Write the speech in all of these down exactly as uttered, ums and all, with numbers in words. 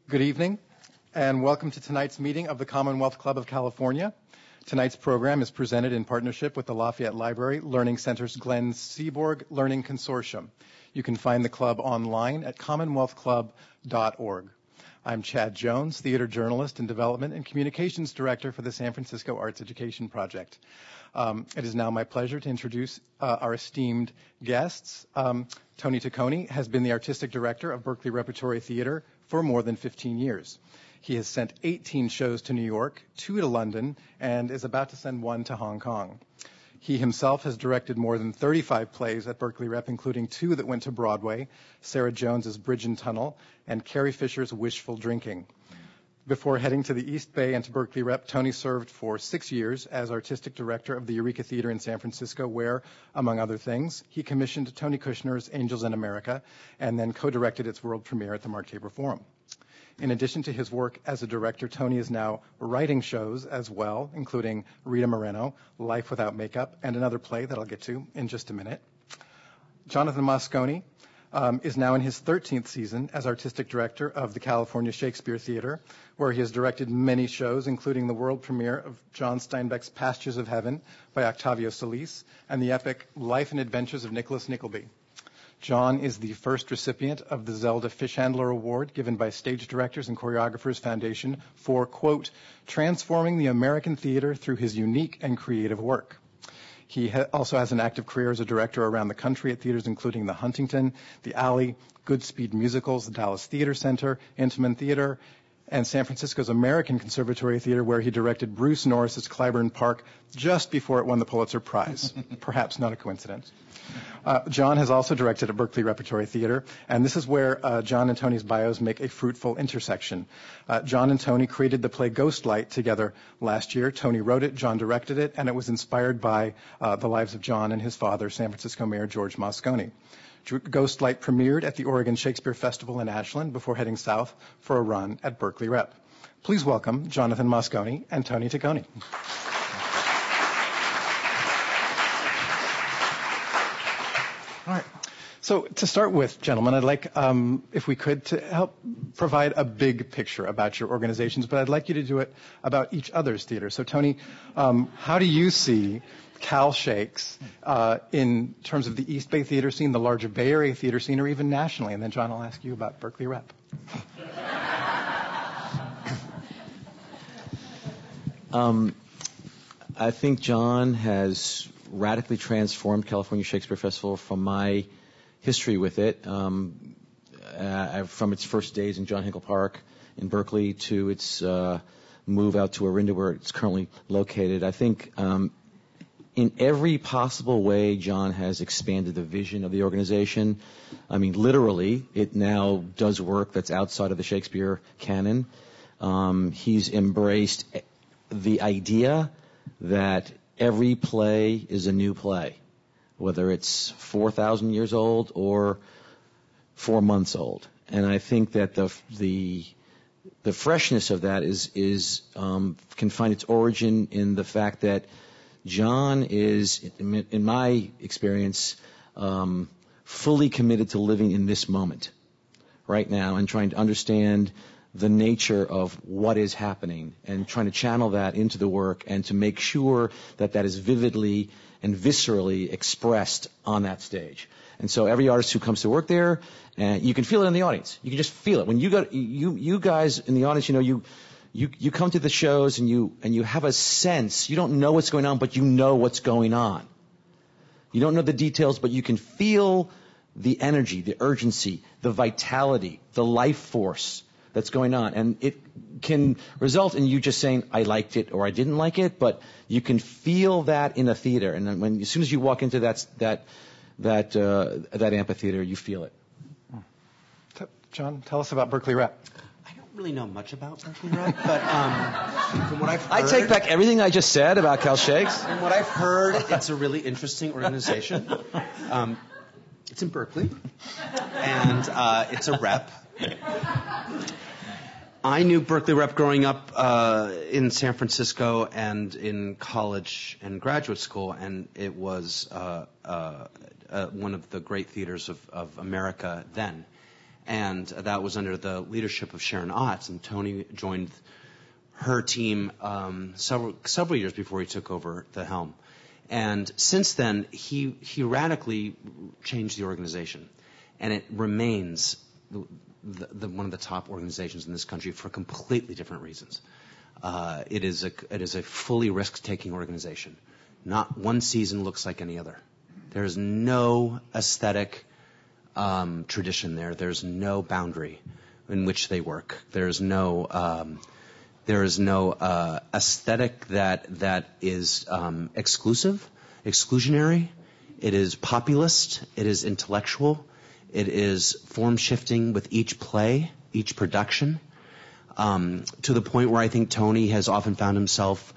Good evening, and welcome to tonight's meeting of the Commonwealth Club of California. Tonight's program is presented in partnership with the Lafayette Library Learning Center's Glenn Seaborg Learning Consortium. You can find the club online at commonwealth club dot org. I'm Chad Jones, theater journalist and development and communications director for the San Francisco Arts Education Project. Um, it is now my pleasure to introduce uh, our esteemed guests. Um, Tony Taccone has been the artistic director of Berkeley Repertory Theater for more than fifteen years. He has sent eighteen shows to New York, two to London, and is about to send one to Hong Kong. He himself has directed more than thirty-five plays at Berkeley Rep, including two that went to Broadway, Sarah Jones's Bridge and Tunnel, and Carrie Fisher's Wishful Drinking. Before heading to the East Bay and to Berkeley Rep, Tony served for six years as artistic director of the Eureka Theater in San Francisco, where, among other things, he commissioned Tony Kushner's Angels in America and then co-directed its world premiere at the Mark Tabor Forum. In addition to his work as a director, Tony is now writing shows as well, including Rita Moreno, Life Without Makeup, and another play that I'll get to in just a minute. Jonathan Moscone um, is now in his thirteenth season as artistic director of the California Shakespeare Theater, where he has directed many shows, including the world premiere of John Steinbeck's Pastures of Heaven by Octavio Solis and the epic Life and Adventures of Nicholas Nickleby. John is the first recipient of the Zelda Fishhandler Award given by Stage Directors and Choreographers Foundation for, quote, transforming the American theater through his unique and creative work. He ha- also has an active career as a director around the country at theaters including the Huntington, the Alley, Goodspeed Musicals, the Dallas Theater Center, Intiman Theater, and San Francisco's American Conservatory Theater, where he directed Bruce Norris's Clybourne Park just before it won the Pulitzer Prize. Perhaps not a coincidence. Uh, John has also directed at Berkeley Repertory Theater, and this is where uh, John and Tony's bios make a fruitful intersection. Uh, John and Tony created the play Ghostlight together last year. Tony wrote it, John directed it, and it was inspired by uh, the lives of John and his father, San Francisco Mayor George Moscone. Ghostlight premiered at the Oregon Shakespeare Festival in Ashland before heading south for a run at Berkeley Rep. Please welcome Jonathan Moscone and Tony Taccone. All right. So to start with, gentlemen, I'd like, um, if we could, to help provide a big picture about your organizations, but I'd like you to do it about each other's theater. So, Tony, um, how do you see Cal Shakes uh, in terms of the East Bay theater scene, the larger Bay Area theater scene, or even nationally? And then, John, I'll ask you about Berkeley Rep. um, I think John has radically transformed California Shakespeare Festival from my history with it, um, uh, from its first days in John Hinkle Park in Berkeley to its uh, move out to Orinda, where it's currently located. I think um, in every possible way, John has expanded the vision of the organization. I mean, literally, it now does work that's outside of the Shakespeare canon. Um, he's embraced the idea that every play is a new play, whether it's four thousand years old or four months old. And I think that the the the freshness of that is is um, can find its origin in the fact that John is, in, in my experience, um, fully committed to living in this moment right now and trying to understand the nature of what is happening and trying to channel that into the work and to make sure that that is vividly and viscerally expressed on that stage. And so every artist who comes to work there, and you can feel it in the audience. You can just feel it. When you got you you guys in the audience, you know, you you you come to the shows and you and you have a sense. You don't know what's going on, but you know what's going on. You don't know the details, but you can feel the energy, the urgency, the vitality, the life force that's going on. And it can result in you just saying, I liked it or I didn't like it, but you can feel that in a theater. And then when, as soon as you walk into that, that, that, uh, that amphitheater, you feel it. John, tell us about Berkeley Rep. I don't really know much about Berkeley Rep, but um, from what I've heard... I take back everything I just said about Cal Shakes. From what I've heard, it's a really interesting organization. Um, it's in Berkeley, and uh, it's a rep. I knew Berkeley Rep growing up uh, in San Francisco and in college and graduate school, and it was uh, uh, uh, one of the great theaters of, of America then. And that was under the leadership of Sharon Ott, and Tony joined her team um, several several years before he took over the helm. And since then, he he radically changed the organization, and it remains the, the, the, one of the top organizations in this country for completely different reasons. Uh, it is a it is a fully risk-taking organization. Not one season looks like any other. There is no aesthetic um, tradition there. There's no boundary in which they work. There's no um, there is no uh, aesthetic that that is um, exclusive, exclusionary. It is populist. It is intellectual. It is form shifting with each play, each production, um, to the point where I think Tony has often found himself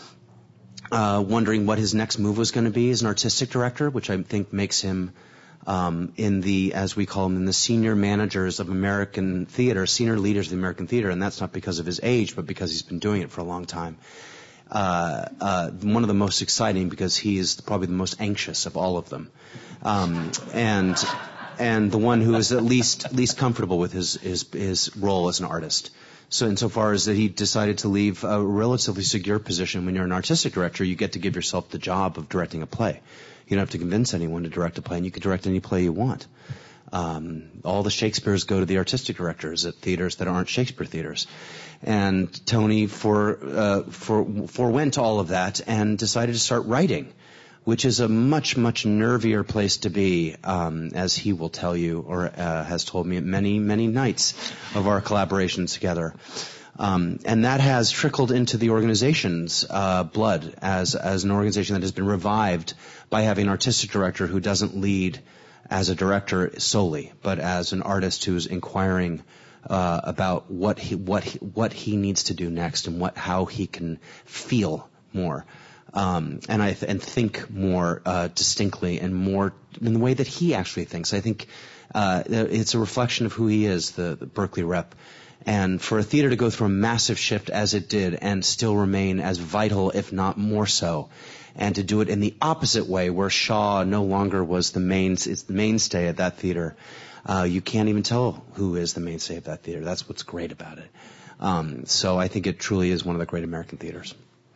uh, wondering what his next move was going to be as an artistic director, which I think makes him um, in the, as we call him, in the senior managers of American theater, senior leaders of the American theater, and that's not because of his age, but because he's been doing it for a long time. Uh, uh, one of the most exciting because he is probably the most anxious of all of them, um, and and the one who is at least least comfortable with his his his role as an artist. So insofar as that he decided to leave a relatively secure position. When you're an artistic director, you get to give yourself the job of directing a play. You don't have to convince anyone to direct a play, and you can direct any play you want. Um, all the Shakespeares go to the artistic directors at theaters that aren't Shakespeare theaters. And Tony for, uh, for, forewent all of that and decided to start writing, which is a much, much nervier place to be, um, as he will tell you, or uh, has told me at many, many nights of our collaborations together. Um, and that has trickled into the organization's uh, blood as, as an organization that has been revived by having an artistic director who doesn't lead as a director solely, but as an artist who's inquiring uh, about what he what he, what he needs to do next and what how he can feel more, um, and I th- and think more uh, distinctly and more in the way that he actually thinks. I think uh, it's a reflection of who he is, the, the Berkeley rep. And for a theater to go through a massive shift as it did and still remain as vital, if not more so, and to do it in the opposite way, where Shaw no longer was the main, it's the mainstay of that theater. Uh, you can't even tell who is the mainstay of that theater. That's what's great about it. Um, so I think it truly is one of the great American theaters.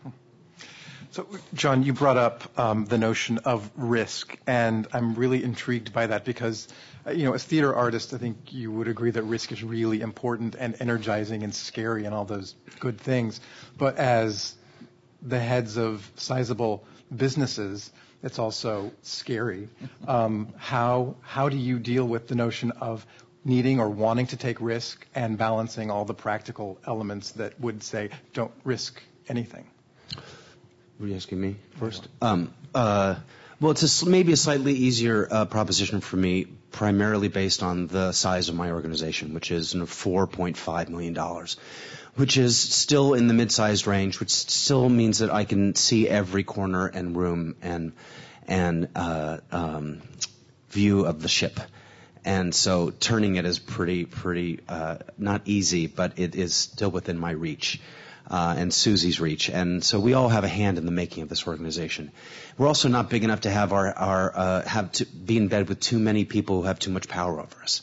So, John, you brought up um, the notion of risk, and I'm really intrigued by that because, uh, you know, as theater artists, I think you would agree that risk is really important and energizing and scary and all those good things. But as the heads of sizable businesses, it's also scary. Um, how how do you deal with the notion of needing or wanting to take risk and balancing all the practical elements that would say don't risk anything? What are you asking me first? Um, uh, well, it's a, maybe a slightly easier uh, proposition for me, primarily based on the size of my organization, which is you know, four point five million dollars. Which is still in the mid-sized range, which still means that I can see every corner and room and and uh, um, view of the ship. And so turning it is pretty, pretty uh, not easy, but it is still within my reach uh, and Susie's reach. And so we all have a hand in the making of this organization. We're also not big enough to have our, our uh, have to be in bed with too many people who have too much power over us.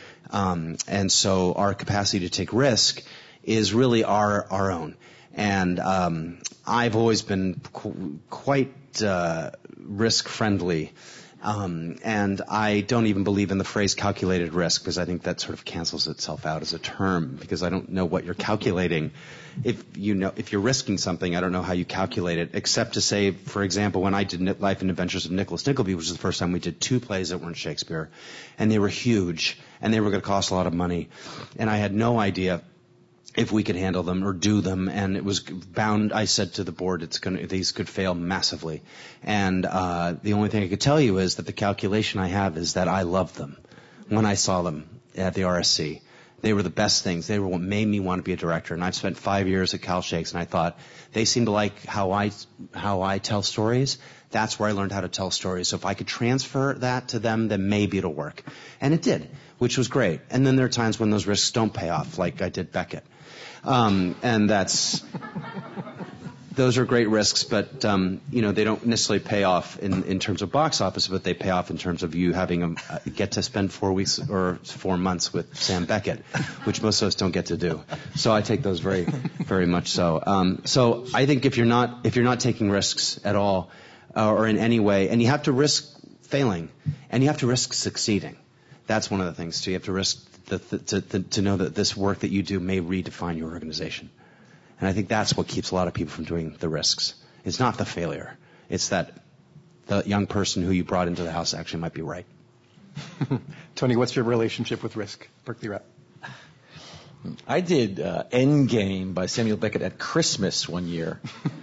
Um, and so our capacity to take risk is really our our own. And um, I've always been qu- quite uh, risk-friendly. Um, and I don't even believe in the phrase calculated risk because I think that sort of cancels itself out as a term because I don't know what you're calculating. If you know, if you're risking something, I don't know how you calculate it, except to say, for example, when I did Life and Adventures of Nicholas Nickleby, which was the first time we did two plays that weren't Shakespeare, and they were huge, and they were going to cost a lot of money, and I had no idea if we could handle them or do them, and it was bound. I said to the board, "It's going these could fail massively," and uh, the only thing I could tell you is that the calculation I have is that I loved them when I saw them at the R S C. They were the best things. They were what made me want to be a director. And I've spent five years at Cal Shakes, and I thought they seem to like how I how I tell stories. That's where I learned how to tell stories. So if I could transfer that to them, then maybe it'll work. And it did, which was great. And then there are times when those risks don't pay off, like I did Beckett. Um, and that's, those are great risks, but um, you know they don't necessarily pay off in, in terms of box office, but they pay off in terms of you having a uh, get to spend four weeks or four months with Sam Beckett, which most of us don't get to do. So I take those very, very much so. Um, so I think if you're not if you're not taking risks at all, uh, or in any way, and you have to risk failing, and you have to risk succeeding. That's one of the things too. You have to risk the, the, to, the, to know that this work that you do may redefine your organization. And I think that's what keeps a lot of people from doing the risks. It's not the failure. It's that the young person who you brought into the house actually might be right. Tony, what's your relationship with risk? Berkeley Rep. I did uh, Endgame by Samuel Beckett at Christmas one year.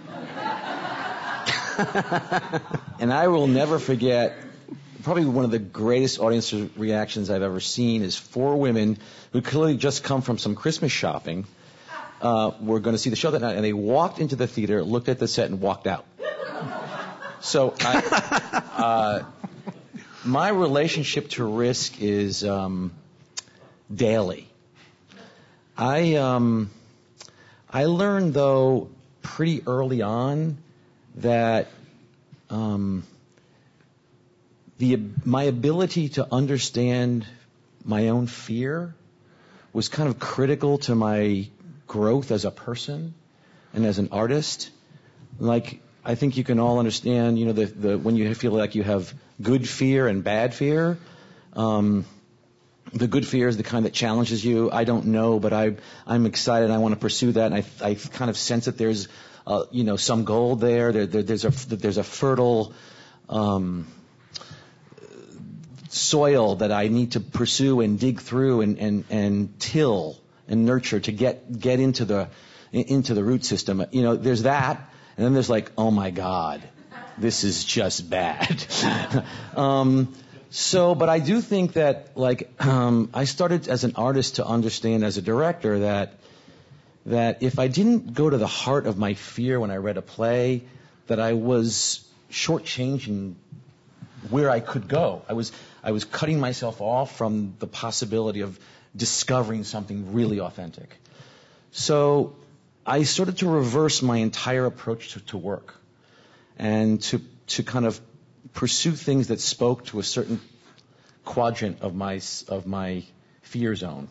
And I will never forget, probably one of the greatest audience reactions I've ever seen is four women who clearly just come from some Christmas shopping. Uh, were going to see the show that night, and they walked into the theater, looked at the set, and walked out. So I, uh, my relationship to risk is um, daily. I um, I learned, though, pretty early on that um, the my ability to understand my own fear was kind of critical to my growth as a person and as an artist. Like, I think you can all understand, you know, the, the when you feel like you have good fear and bad fear. Um, the good fear is the kind that challenges you. I don't know, but I, I'm excited. I want to pursue that, and I, I kind of sense that there's, uh, you know, some gold there. There, there there's a there's a fertile um, soil that I need to pursue and dig through and and, and till and nurture to get get into the into the root system. You know, there's that, and then there's like, oh my God, this is just bad. um, so, but I do think that, like, um, I started as an artist to understand as a director that that if I didn't go to the heart of my fear when I read a play, that I was shortchanging where I could go. I was I was cutting myself off from the possibility of discovering something really authentic. So I started to reverse my entire approach to, to work and to to kind of pursue things that spoke to a certain quadrant of my of my fear zone.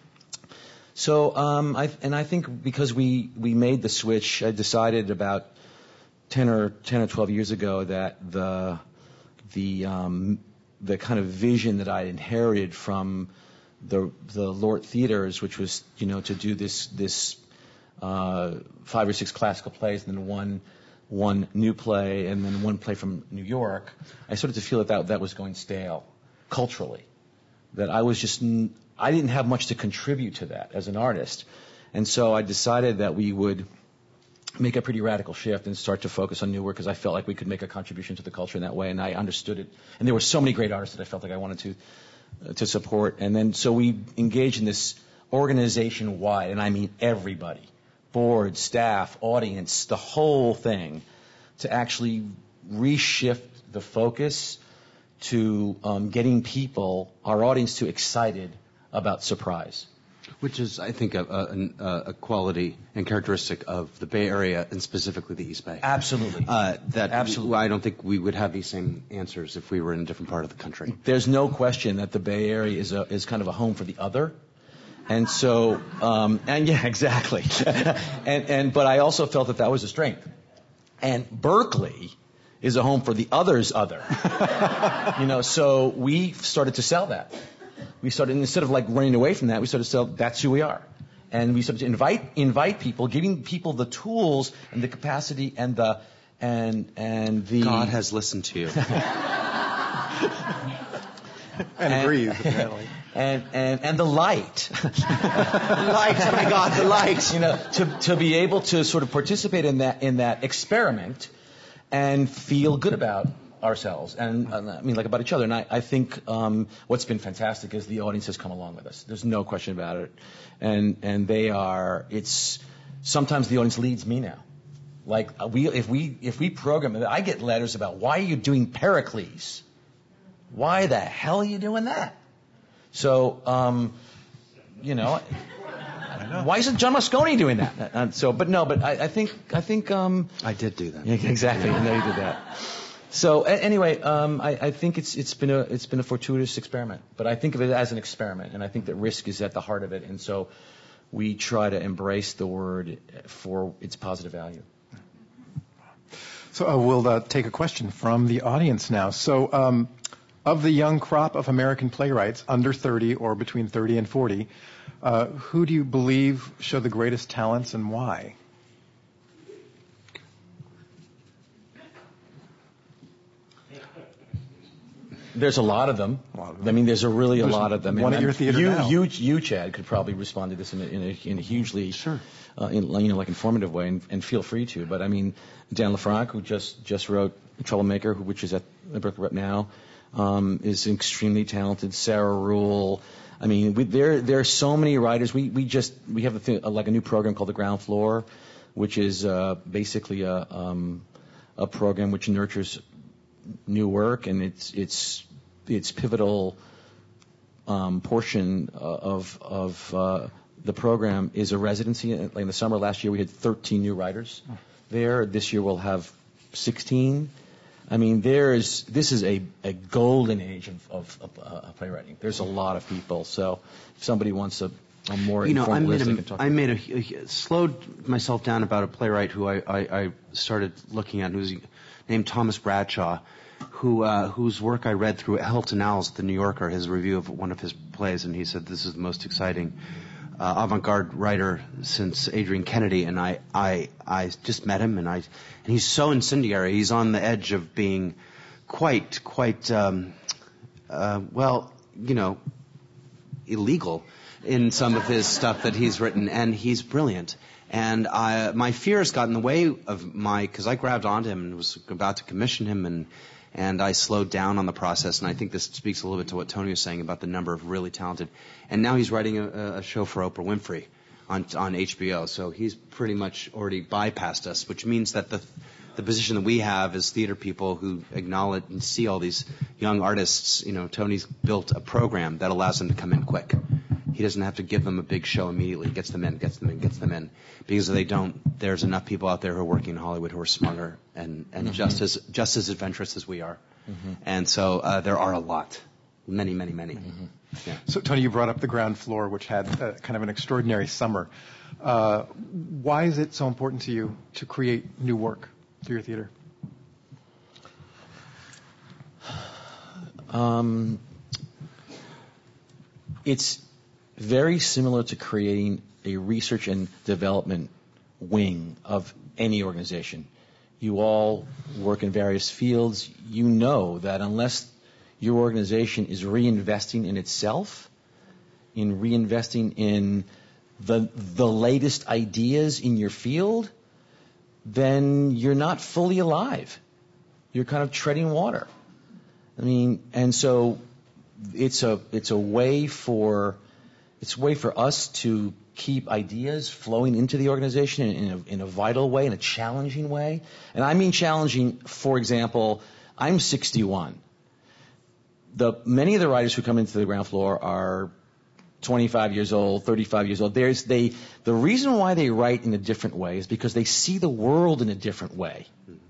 So um, I and I think because we we made the switch, I decided about ten or ten or twelve years ago that the the um, the kind of vision that I inherited from the the Lort Theaters, which was, you know, to do this this uh, five or six classical plays and then one one new play and then one play from New York, I started to feel that that, that was going stale culturally. That I was just I didn't have much to contribute to that as an artist, and so I decided that we would make a pretty radical shift and start to focus on new work because I felt like we could make a contribution to the culture in that way, and I understood it. And there were so many great artists that I felt like I wanted to uh, to support. And then so we engaged in this organization-wide, and I mean everybody, board, staff, audience, the whole thing, to actually reshift the focus to um, getting people, our audience, to excited about surprise. Which is, I think, a, a, a quality and characteristic of the Bay Area and specifically the East Bay. Absolutely. Uh, that Absolutely. I don't think we would have these same answers if we were in a different part of the country. There's no question that the Bay Area is a, is kind of a home for the other. And so, um, and yeah, exactly. and, and, but I also felt that that was a strength. And Berkeley is a home for the other's other. You know, so we started to sell that. We started, instead of like running away from that, we started to sell, that's who we are. And we started to invite, invite people, giving people the tools and the capacity and the, and, and the... God has listened to you. and agrees, apparently. And, and, and the light. Light, oh my God, the light. You know, to, to be able to sort of participate in that, in that experiment and feel good about ourselves and, uh, I mean, like about each other. And I, I think um, what's been fantastic is the audience has come along with us. There's no question about it. And and they are. It's sometimes the audience leads me now. Like we, if we if we program, I get letters about why are you doing Pericles? Why the hell are you doing that? So um, you know, why isn't John Moscone doing that? Uh, so, but no, but I, I think I think um, I did do that. Yeah, exactly. I know you did that. So a- anyway, um, I, I think it's it's been a it's been a fortuitous experiment, but I think of it as an experiment, and I think that risk is at the heart of it, and so we try to embrace the word for its positive value. So uh, we'll uh, take a question from the audience now. So um, of the young crop of American playwrights under thirty or between thirty and forty, uh, who do you believe show the greatest talents and why? There's a lot of them. A lot of them. I mean, there's a really a There's lot of them. one And at your I'm- theater you, now. You, you, Chad, could probably respond to this in a, in a, in a hugely, Sure. uh, in, you know, like informative way, and, and feel free to. But I mean, Dan LaFranc, who just just wrote Troublemaker, who, which is at the Berkeley Rep now, um, is extremely talented. Sarah Rule. I mean, we, there there are so many writers. We we just we have a thing, like a new program called The Ground Floor, which is uh, basically a um, a program which nurtures new work, and it's it's its pivotal um, portion of of uh, the program is a residency. Like in the summer last year, we had thirteen new writers there. This year we'll have sixteen. I mean, there is this is a, a golden age of, of, of uh, playwriting. There's a lot of people. So if somebody wants a, a more You know, I informed made list, they a, can talk I about made a, a slowed myself down about a playwright who I, I, I started looking at, who's named Thomas Bradshaw, who uh, whose work I read through Hilton Al's The New Yorker, his review of one of his plays, and he said this is the most exciting uh, avant-garde writer since Adrian Kennedy, and I, I I just met him, and I and he's so incendiary. He's on the edge of being quite quite um, uh, well, you know, illegal in some of his stuff that he's written, and he's brilliant. And I, my fears got in the way of my, because I grabbed onto him and was about to commission him, and and I slowed down on the process. And I think this speaks a little bit to what Tony was saying about the number of really talented. And now he's writing a, a show for Oprah Winfrey on on H B O, so he's pretty much already bypassed us, which means that the the position that we have as theater people who acknowledge and see all these young artists, you know, Tony's built a program that allows them to come in quick. He doesn't have to give them a big show immediately. He gets them in, gets them in, gets them in. Because if they don't, there's enough people out there who are working in Hollywood who are smarter and, and mm-hmm. just as just as adventurous as we are. Mm-hmm. And so uh, there are a lot. Many, many, many. Mm-hmm. Yeah. So, Tony, you brought up The Ground Floor, which had uh, kind of an extraordinary summer. Uh, why is it so important to you to create new work through your theater? Um, it's very similar to creating a research and development wing of any organization. You all work in various fields. You know that unless your organization is reinvesting in itself, in reinvesting in the the latest ideas in your field, then you're not fully alive. You're kind of treading water. I mean, and so it's a it's a way for it's a way for us to keep ideas flowing into the organization in a, in a vital way, in a challenging way. And I mean challenging. For example, I'm sixty-one. The many of the writers who come into The Ground Floor are twenty-five years old, thirty-five years old. There's they the reason why they write in a different way is because they see the world in a different way.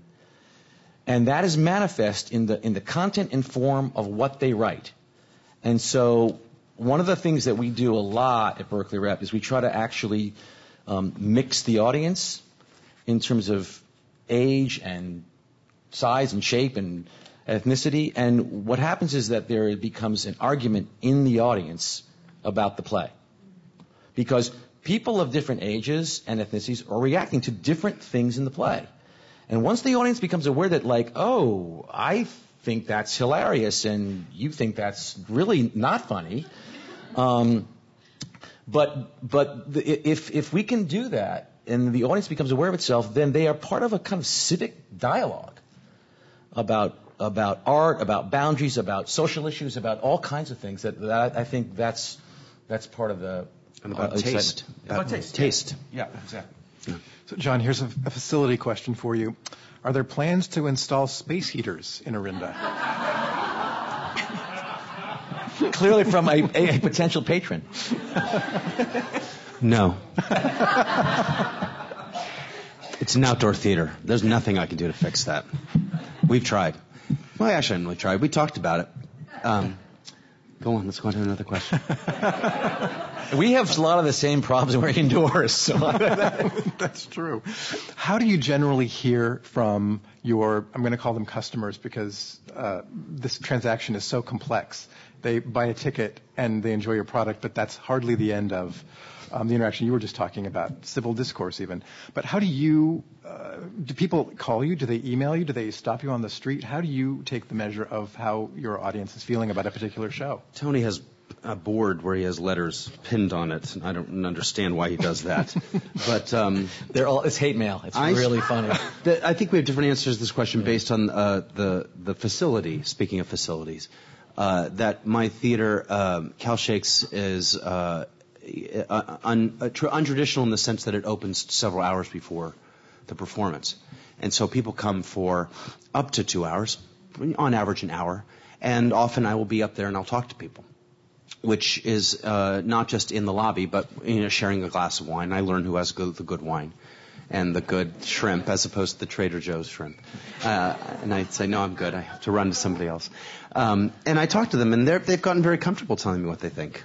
And that is manifest in the in the content and form of what they write. And so one of the things that we do a lot at Berkeley Rep is we try to actually um, mix the audience in terms of age and size and shape and ethnicity. And what happens is that there becomes an argument in the audience about the play. Because people of different ages and ethnicities are reacting to different things in the play. And once the audience becomes aware that, like, oh, I think that's hilarious and you think that's really not funny, um, but but the, if if we can do that and the audience becomes aware of itself, then they are part of a kind of civic dialogue about about art, about boundaries, about social issues, about all kinds of things. That, that I think that's that's part of the and about uh, taste. About, about taste. Taste. Yeah, yeah exactly. Yeah. So, John, here's a, a facility question for you. Are there plans to install space heaters in Orinda? Clearly from a, a, a potential patron. No. It's an outdoor theater. There's nothing I can do to fix that. We've tried. Well, actually, I haven't really tried. We talked about it. Um, go on. Let's go on to another question. We have a lot of the same problems we're indoors. So That's true. How do you generally hear from your, I'm going to call them customers because uh, this transaction is so complex. They buy a ticket and they enjoy your product, but that's hardly the end of um, the interaction you were just talking about, civil discourse even. But how do you, uh, do people call you? Do they email you? Do they stop you on the street? How do you take the measure of how your audience is feeling about a particular show? Tony has a board where he has letters pinned on it. I don't understand why he does that. But um, they're all it's hate mail. It's I, really funny. The, I think we have different answers to this question based on uh, the the facility. Speaking of facilities, uh, that my theater, um, Cal Shakes, is uh, un, uh, untraditional in the sense that it opens several hours before the performance, and so people come for up to two hours, on average an hour, and often I will be up there and I'll talk to people, which is uh, not just in the lobby, but you know, sharing a glass of wine. I learn who has good, the good wine and the good shrimp, as opposed to the Trader Joe's shrimp. Uh, and I'd say, no, I'm good. I have to run to somebody else. Um, and I talk to them, and they're, they've gotten very comfortable telling me what they think.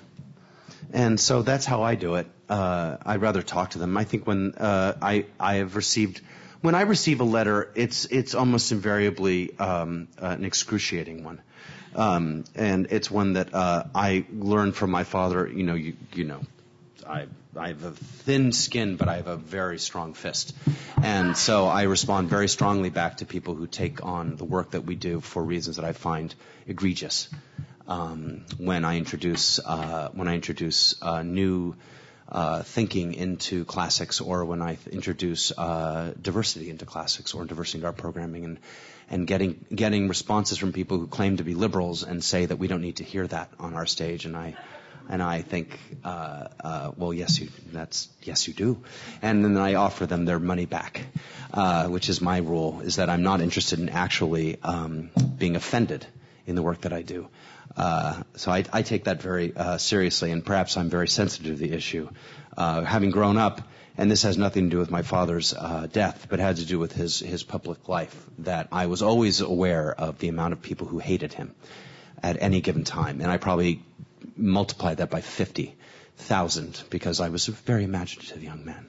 And so that's how I do it. Uh, I'd rather talk to them. I think when uh, I I have received, when I receive a letter, it's it's almost invariably um, uh, an excruciating one. Um, and it's one that uh, I learned from my father. You know, you you know, I I have a thin skin, but I have a very strong fist, and so I respond very strongly back to people who take on the work that we do for reasons that I find egregious. Um, when I introduce uh, when I introduce uh, new uh, thinking into classics, or when I th- introduce uh, diversity into classics, or diversity in our programming, and and getting getting responses from people who claim to be liberals and say that we don't need to hear that on our stage, and I and I think, uh, uh, well, yes, you that's yes, you do, and then I offer them their money back, uh, which is my rule, is that I'm not interested in actually um, being offended in the work that I do. Uh, so I, I take that very uh, seriously, and perhaps I'm very sensitive to the issue. Uh, having grown up, and this has nothing to do with my father's uh, death, but had to do with his, his public life, that I was always aware of the amount of people who hated him at any given time. And I probably multiplied that by fifty thousand because I was a very imaginative young man.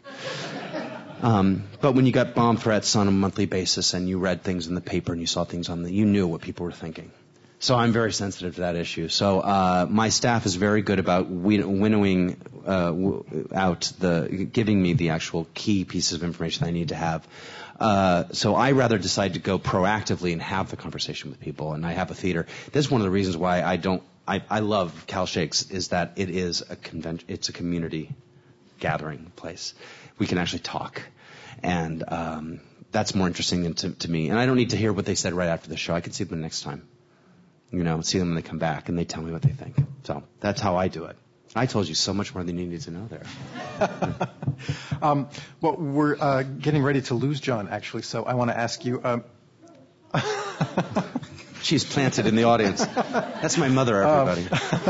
Um, but when you got bomb threats on a monthly basis and you read things in the paper and you saw things on the, you knew what people were thinking. So I'm very sensitive to that issue. So uh, my staff is very good about winnowing uh, w- out the, giving me the actual key pieces of information I need to have. Uh, so I rather decide to go proactively and have the conversation with people. And I have a theater. This is one of the reasons why I don't. I, I love Cal Shakes, is that it is a convention. It's a community gathering place. We can actually talk, and um, that's more interesting than to, to me. And I don't need to hear what they said right after the show. I can see them next time. You know, see them when they come back, and they tell me what they think. So that's how I do it. I told you so much more than you needed to know there. um, well, we're uh, getting ready to lose John, actually, so I want to ask you... Um... She's planted in the audience. That's my mother, everybody.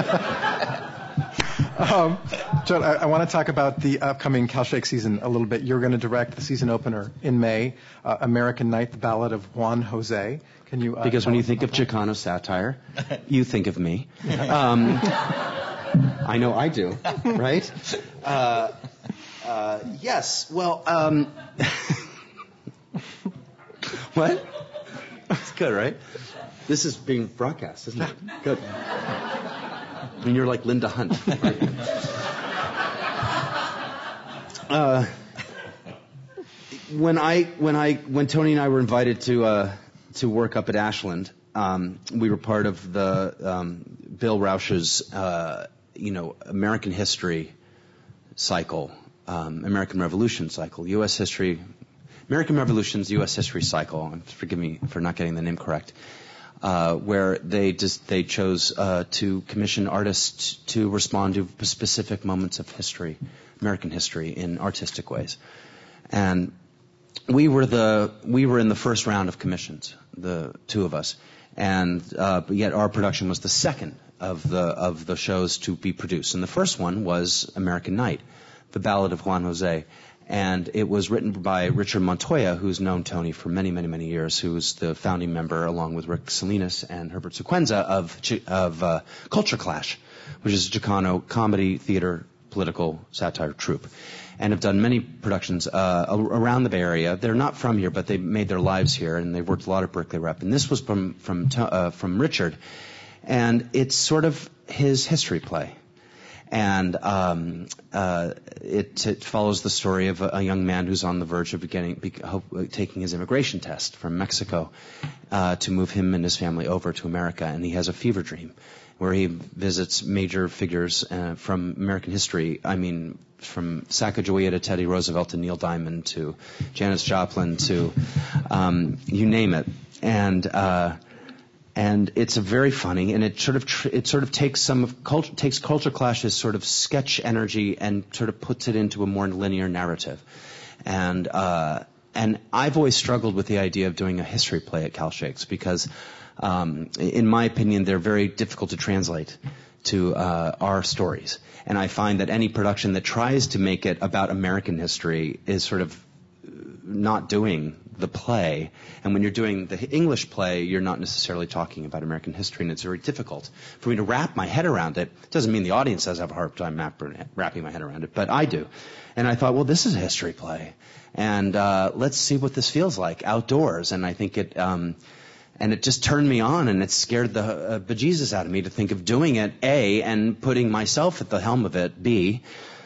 Um, John, I, I want to talk about the upcoming Cal Shake season a little bit. You're going to direct the season opener in May, uh, American Night, the Ballad of Juan Jose. Can you? Uh, because when you think of Chicano satire, you think of me. Um, I know I do, right? Uh, uh, yes. Well, um, what? It's good, right? This is being broadcast, isn't it? Good. I mean, you're like Linda Hunt. Right? uh, when I when I when Tony and I were invited to uh, to work up at Ashland, um, we were part of the um, Bill Rausch's uh, you know American history cycle, um, American Revolution cycle, U S history, American Revolution's U S history cycle. Forgive me for not getting the name correct. Uh, where they just they chose uh, to commission artists to respond to specific moments of history, American history, in artistic ways, and we were the we were in the first round of commissions, the two of us, and uh, but yet our production was the second of the of the shows to be produced, and the first one was American Night, The Ballad of Juan Jose. And it was written by Richard Montoya, who's known Tony for many, many, many years, who's the founding member, along with Rick Salinas and Herbert Sequenza, of, of uh, Culture Clash, which is a Chicano comedy, theater, political satire troupe, and have done many productions uh, around the Bay Area. They're not from here, but they made their lives here, and they've worked a lot at Berkeley Rep. And this was from from uh, from Richard, and it's sort of his history play. And um, uh, it, it follows the story of a, a young man who's on the verge of beginning, be, hope, taking his immigration test from Mexico uh, to move him and his family over to America. And he has a fever dream where he visits major figures uh, from American history. I mean, from Sacagawea to Teddy Roosevelt to Neil Diamond to Janis Joplin to um, you name it. And uh, And it's a very funny, and it sort of tr- it sort of takes some of culture, takes Culture Clash's sort of sketch energy and sort of puts it into a more linear narrative. And uh, and I've always struggled with the idea of doing a history play at Cal Shakes because, um, in my opinion, they're very difficult to translate to uh, our stories. And I find that any production that tries to make it about American history is sort of not doing the play. And when you're doing the English play, you're not necessarily talking about American history, and it's very difficult for me to wrap my head around it. It doesn't mean the audience does have a hard time wrapping my head around it, but I do. And I thought, well, this is a history play, and uh, let's see what this feels like outdoors. And I think it, um, and it just turned me on, and it scared the uh, bejesus out of me to think of doing it, A, and putting myself at the helm of it, B,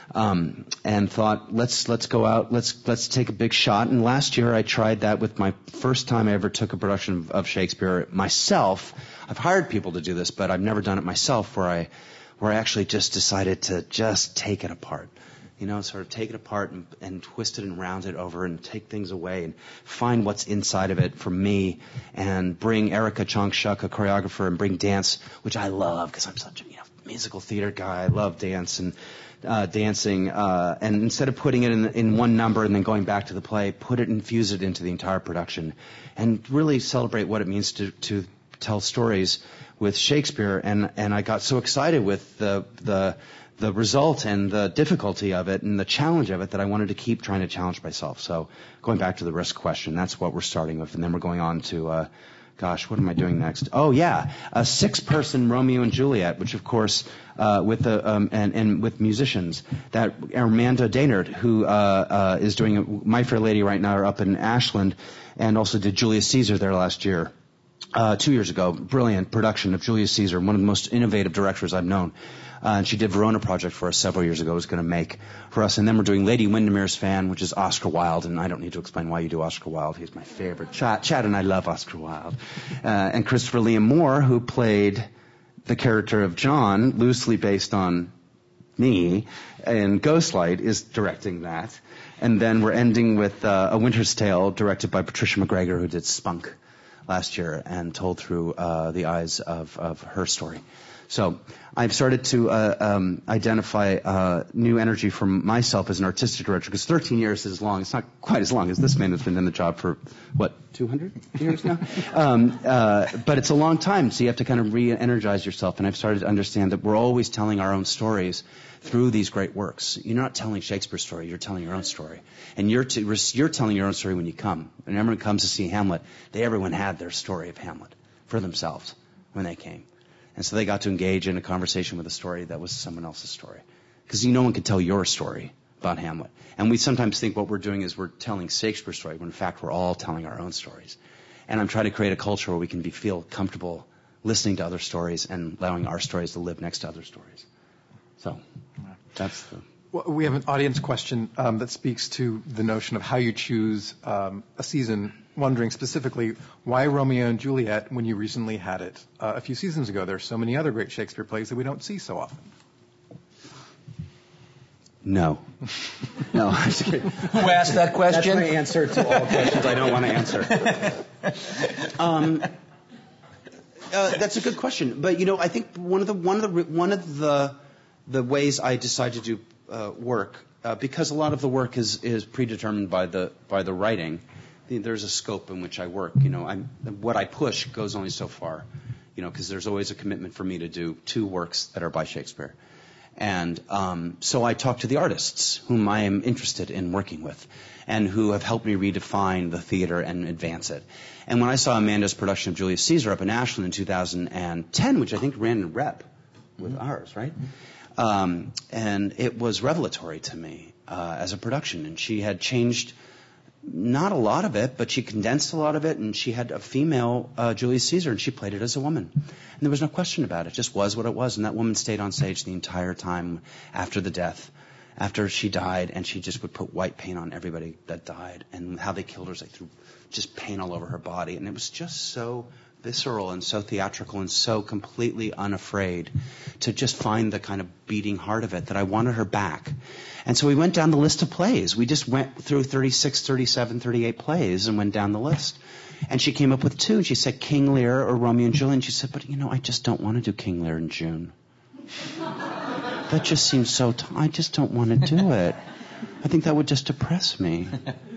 Um, and thought, let's let's go out, let's let's take a big shot. And last year I tried that with my first time I ever took a production of, of Shakespeare myself. I've hired people to do this, but I've never done it myself, where I where I actually just decided to just take it apart. You know, sort of take it apart and, and twist it and round it over and take things away and find what's inside of it for me, and bring Erica Chongshuk, a choreographer, and bring dance, which I love because I'm such a you know musical theater guy. I love dance and Uh, dancing, uh, and instead of putting it in, in one number and then going back to the play, put it, infuse it into the entire production, and really celebrate what it means to, to tell stories with Shakespeare. And, and I got so excited with the, the, the result and the difficulty of it and the challenge of it that I wanted to keep trying to challenge myself. So going back to the risk question, that's what we're starting with, and then we're going on to, uh, Gosh, what am I doing next? Oh, yeah, a six-person Romeo and Juliet, which, of course, uh, with the um, and, and with musicians. That Amanda Daynard, who uh, uh, is doing My Fair Lady right now, up in Ashland, and also did Julius Caesar there last year, uh, two years ago. Brilliant production of Julius Caesar, one of the most innovative directors I've known. Uh, and she did Verona Project for us several years ago, was going to make for us. And then we're doing Lady Windermere's Fan, which is Oscar Wilde. And I don't need to explain why you do Oscar Wilde. He's my favorite. Chad, Chad and I love Oscar Wilde. Uh, and Christopher Liam Moore, who played the character of John, loosely based on me, in Ghostlight, is directing that. And then we're ending with uh, A Winter's Tale, directed by Patricia McGregor, who did Spunk last year and told through uh, the eyes of, of her story. So I've started to uh, um, identify uh, new energy for myself as an artistic director, because thirteen years is long. It's not quite as long as this man has been in the job for, what, two hundred years now? um, uh, but it's a long time, so you have to kind of re-energize yourself. And I've started to understand that we're always telling our own stories through these great works. You're not telling Shakespeare's story, you're telling your own story. And you're, t- you're telling your own story when you come. When everyone comes to see Hamlet, they everyone had their story of Hamlet for themselves when they came. And so they got to engage in a conversation with a story that was someone else's story. Because no one could tell your story about Hamlet. And we sometimes think what we're doing is we're telling Shakespeare's story, when in fact we're all telling our own stories. And I'm trying to create a culture where we can be, feel comfortable listening to other stories and allowing our stories to live next to other stories. So that's the... Well, we have an audience question um, that speaks to the notion of how you choose um, a season, wondering specifically why Romeo and Juliet when you recently had it uh, a few seasons ago. There are so many other great Shakespeare plays that we don't see so often. No. No, I'm just kidding. Who asked that question? That's my answer to all questions I don't want to answer. Um, uh, that's a good question. But, you know, I think one of the one of the one of the the ways I decide to do uh, work, uh, because a lot of the work is is predetermined by the by the writing. There's a scope in which I work. You know, I'm, what I push goes only so far. You know, because there's always a commitment for me to do two works that are by Shakespeare. And um, so I talked to the artists whom I am interested in working with and who have helped me redefine the theater and advance it. And when I saw Amanda's production of Julius Caesar up in Ashland in two thousand ten, which I think ran in rep with mm-hmm. ours, right? Mm-hmm. Um, and it was revelatory to me uh, as a production. And she had changed not a lot of it, but she condensed a lot of it, and she had a female uh, Julius Caesar, and she played it as a woman. And there was no question about it. It just was what it was. And that woman stayed on stage the entire time after the death, after she died, and she just would put white paint on everybody that died. And how they killed her is they threw just paint all over her body. And it was just so visceral and so theatrical and so completely unafraid to just find the kind of beating heart of it that I wanted her back. And so we went down the list of plays. We just went through thirty-six, thirty-seven, thirty-eight plays and went down the list. And she came up with two. And she said King Lear or Romeo and Juliet. And she said, but, you know, I just don't want to do King Lear in June. That just seems so t- I just don't want to do it. I think that would just depress me.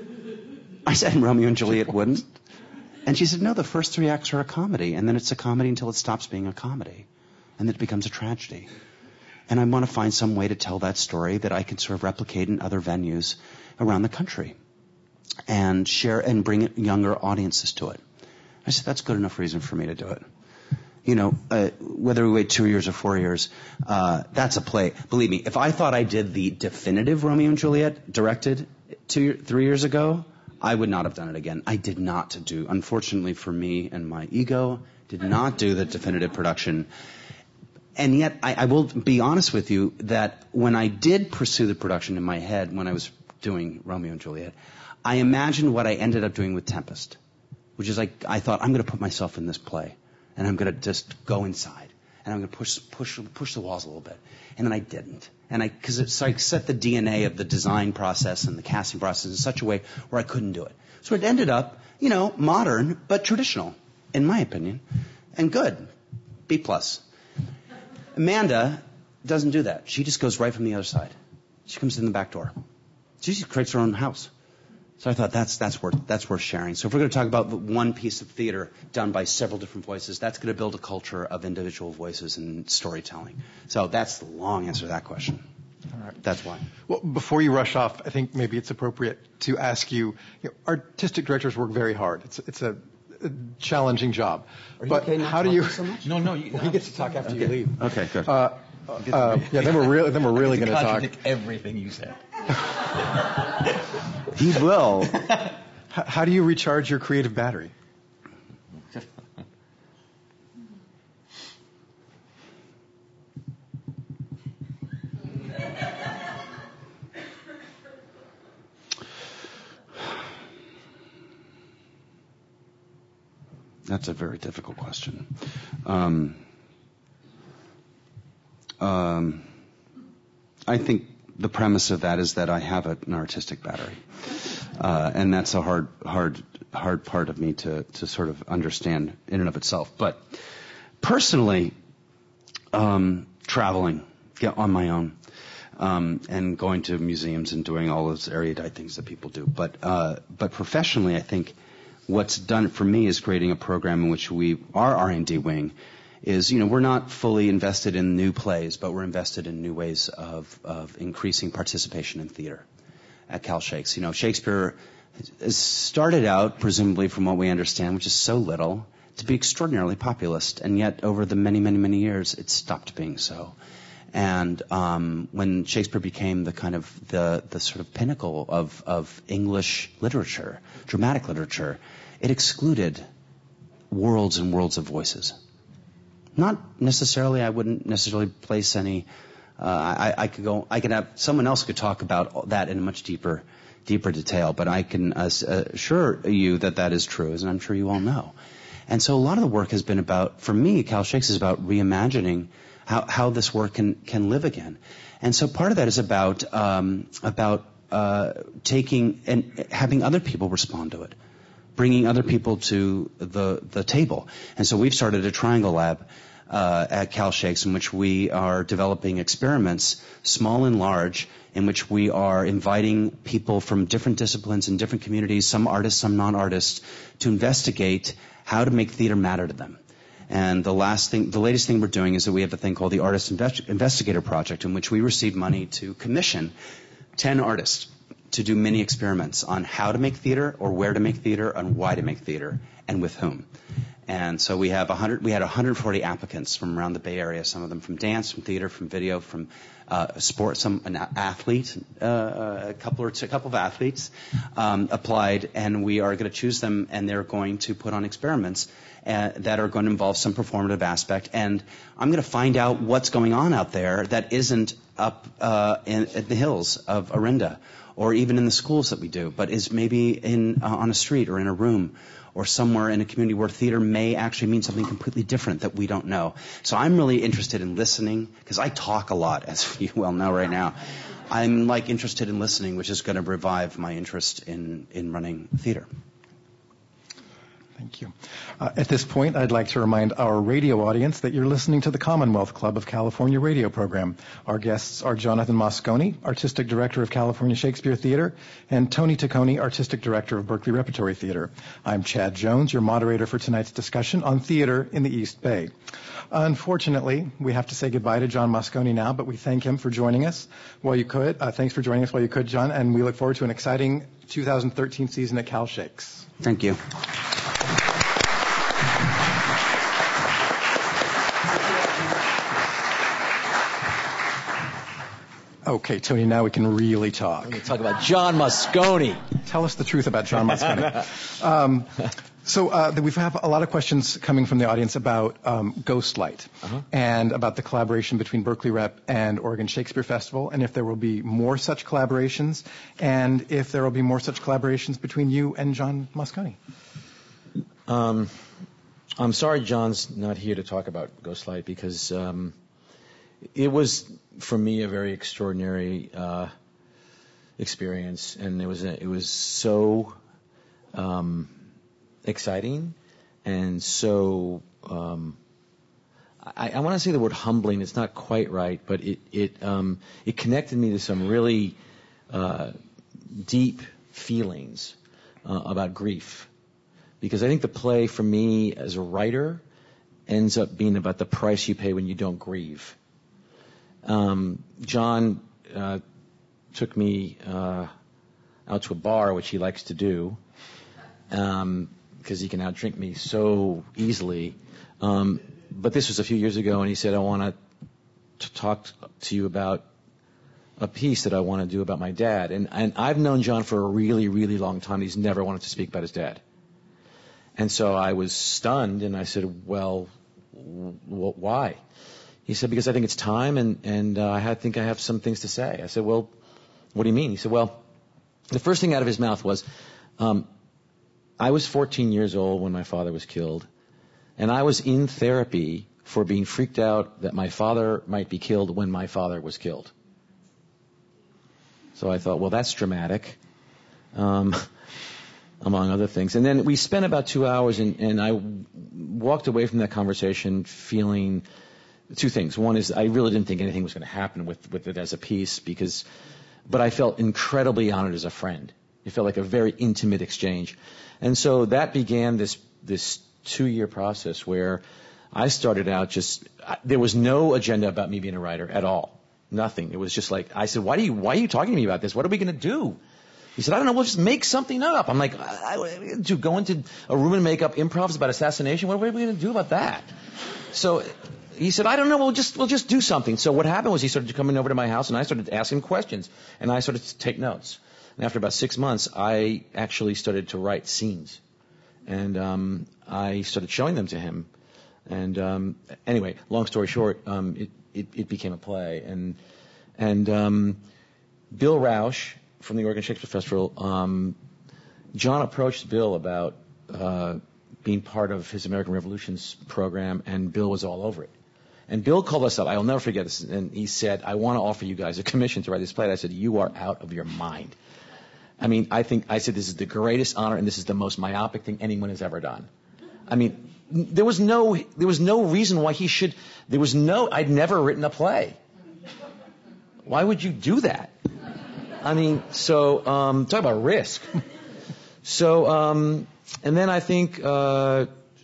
I said Romeo and Juliet wouldn't. And she said, no, the first three acts are a comedy, and then it's a comedy until it stops being a comedy, and then it becomes a tragedy. And I want to find some way to tell that story that I can sort of replicate in other venues around the country and share and bring younger audiences to it. I said, that's good enough reason for me to do it. You know, uh, whether we wait two years or four years, uh, that's a play. Believe me, if I thought I did the definitive Romeo and Juliet directed two, three years ago, I would not have done it again. I did not do, unfortunately for me and my ego, did not do the definitive production. And yet, I, I will be honest with you that when I did pursue the production in my head when I was doing Romeo and Juliet, I imagined what I ended up doing with Tempest, which is like, I thought, I'm going to put myself in this play, and I'm going to just go inside, and I'm going to push, push, push the walls a little bit. And then I didn't. And I, because it's like set the D N A of the design process and the casting process in such a way where I couldn't do it. So it ended up, you know, modern, but traditional, in my opinion, and good. B plus. Amanda doesn't do that. She just goes right from the other side. She comes in the back door. She just creates her own house. So I thought that's that's worth that's worth sharing. So if we're going to talk about one piece of theater done by several different voices, that's going to build a culture of individual voices and storytelling. So that's the long answer to that question. All right. That's why. Well, before you rush off, I think maybe it's appropriate to ask you, you know, artistic directors work very hard. It's it's a, a challenging job. Are you but okay how do you? So much? No, no. You, well, he gets to talk after okay. you leave. Okay, good. Uh, uh, yeah, then we're really then we're really going to talk. Everything you said. He will. How, how do you recharge your creative battery? That's a very difficult question. Um, um, I think the premise of that is that I have a, an artistic battery, uh, and that's a hard, hard, hard part of me to to sort of understand in and of itself. But personally, um, traveling yeah, on my own. Um, and going to museums and doing all those erudite things that people do. But uh, but professionally, I think what's done it for me is creating a program in which we, our R and D wing, is, you know, we're not fully invested in new plays, but we're invested in new ways of, of increasing participation in theater at Cal Shakes. You know, Shakespeare has started out, presumably from what we understand, which is so little, to be extraordinarily populist, and yet over the many, many, many years, it stopped being so. And um, when Shakespeare became the kind of the the sort of pinnacle of of English literature, dramatic literature, it excluded worlds and worlds of voices. Not necessarily. I wouldn't necessarily place any. Uh, I, I could go. I could have someone else could talk about that in a much deeper, deeper detail. But I can uh, assure you that that is true, as I'm sure you all know. And so a lot of the work has been about, for me, Cal Shakes is about reimagining how, how this work can, can live again. And so part of that is about, um, about, uh, taking and having other people respond to it, bringing other people to the, the table. And so we've started a Triangle Lab, uh, at Cal Shakes in which we are developing experiments, small and large, in which we are inviting people from different disciplines and different communities, some artists, some non-artists, to investigate how to make theater matter to them. And the last thing, the latest thing we're doing is that we have a thing called the Artist Invest- Investigator Project, in which we receive money to commission ten artists to do mini experiments on how to make theater, or where to make theater, and why to make theater, and with whom. And so we have one hundred, we had one hundred forty applicants from around the Bay Area, some of them from dance, from theater, from video, from uh, sport, some an athlete, uh, a couple or two, a couple of athletes um, applied, and we are going to choose them, and they're going to put on experiments uh, that are going to involve some performative aspect. And I'm going to find out what's going on out there that isn't up uh, in, in the hills of Orinda, or even in the schools that we do, but is maybe in uh, on a street or in a room, or somewhere in a community where theater may actually mean something completely different that we don't know. So I'm really interested in listening, because I talk a lot, as you well know right now. I'm like interested in listening, which is going to revive my interest in, in running theater. Thank you. Uh, at this point, I'd like to remind our radio audience that you're listening to the Commonwealth Club of California radio program. Our guests are Jonathan Mosconi, Artistic Director of California Shakespeare Theater, and Tony Taccone, Artistic Director of Berkeley Repertory Theater. I'm Chad Jones, your moderator for tonight's discussion on theater in the East Bay. Unfortunately, we have to say goodbye to John Mosconi now, but we thank him for joining us while you could. Uh, thanks for joining us while you could, John, and we look forward to an exciting two thousand thirteen season at Cal Shakes. Thank you. Okay, Tony, now we can really talk. We're going to talk about John Mosconi. Tell us the truth about John Mosconi. um, so uh, we have a lot of questions coming from the audience about um, Ghostlight uh-huh. and about the collaboration between Berkeley Rep and Oregon Shakespeare Festival, and if there will be more such collaborations, and if there will be more such collaborations between you and John Mosconi. Um, I'm sorry John's not here to talk about Ghostlight, because um, it was, for me, a very extraordinary uh, experience, and it was a, it was so um, exciting and so um, I, I want to say the word humbling. It's not quite right, but it it um, it connected me to some really uh, deep feelings uh, about grief, because I think the play for me as a writer ends up being about the price you pay when you don't grieve. Um, John uh, took me uh, out to a bar, which he likes to do, um, because he can outdrink me so easily. Um, but this was a few years ago, and he said, I want to talk to you about a piece that I want to do about my dad. And, and I've known John for a really, really long time. He's never wanted to speak about his dad. And so I was stunned, and I said, well, w- why? He said, because I think it's time, and, and uh, I think I have some things to say. I said, well, what do you mean? He said, well, the first thing out of his mouth was, um, I was fourteen years old when my father was killed, and I was in therapy for being freaked out that my father might be killed when my father was killed. So I thought, well, that's dramatic, um, among other things. And then we spent about two hours, and, and I walked away from that conversation feeling two things. One is I really didn't think anything was going to happen with, with it as a piece, because, but I felt incredibly honored as a friend. It felt like a very intimate exchange. And so that began this, this two-year process where I started out just, I, there was no agenda about me being a writer at all. Nothing. It was just like, I said, why do you, why are you talking to me about this? What are we going to do? He said, I don't know, we'll just make something up. I'm like, I, I, to go into a room and make up improvs about assassination? What are we going to do about that? So he said, I don't know, we'll just, we'll just do something. So what happened was he started coming over to my house, and I started asking him questions, and I started to take notes. And after about six months, I actually started to write scenes. And um, I started showing them to him. And um, anyway, long story short, um, it, it, it became a play. And, and um, Bill Rausch from the Oregon Shakespeare Festival, um, John approached Bill about uh, being part of his American Revolutions program, and Bill was all over it. And Bill called us up. I'll never forget this. And he said, I want to offer you guys a commission to write this play. And I said, you are out of your mind. I mean, I think, I said, this is the greatest honor, and this is the most myopic thing anyone has ever done. I mean, there was no, there was no reason why he should, there was no, I'd never written a play. Why would you do that? I mean, so, um, talk about risk. So, um, and then I think, uh,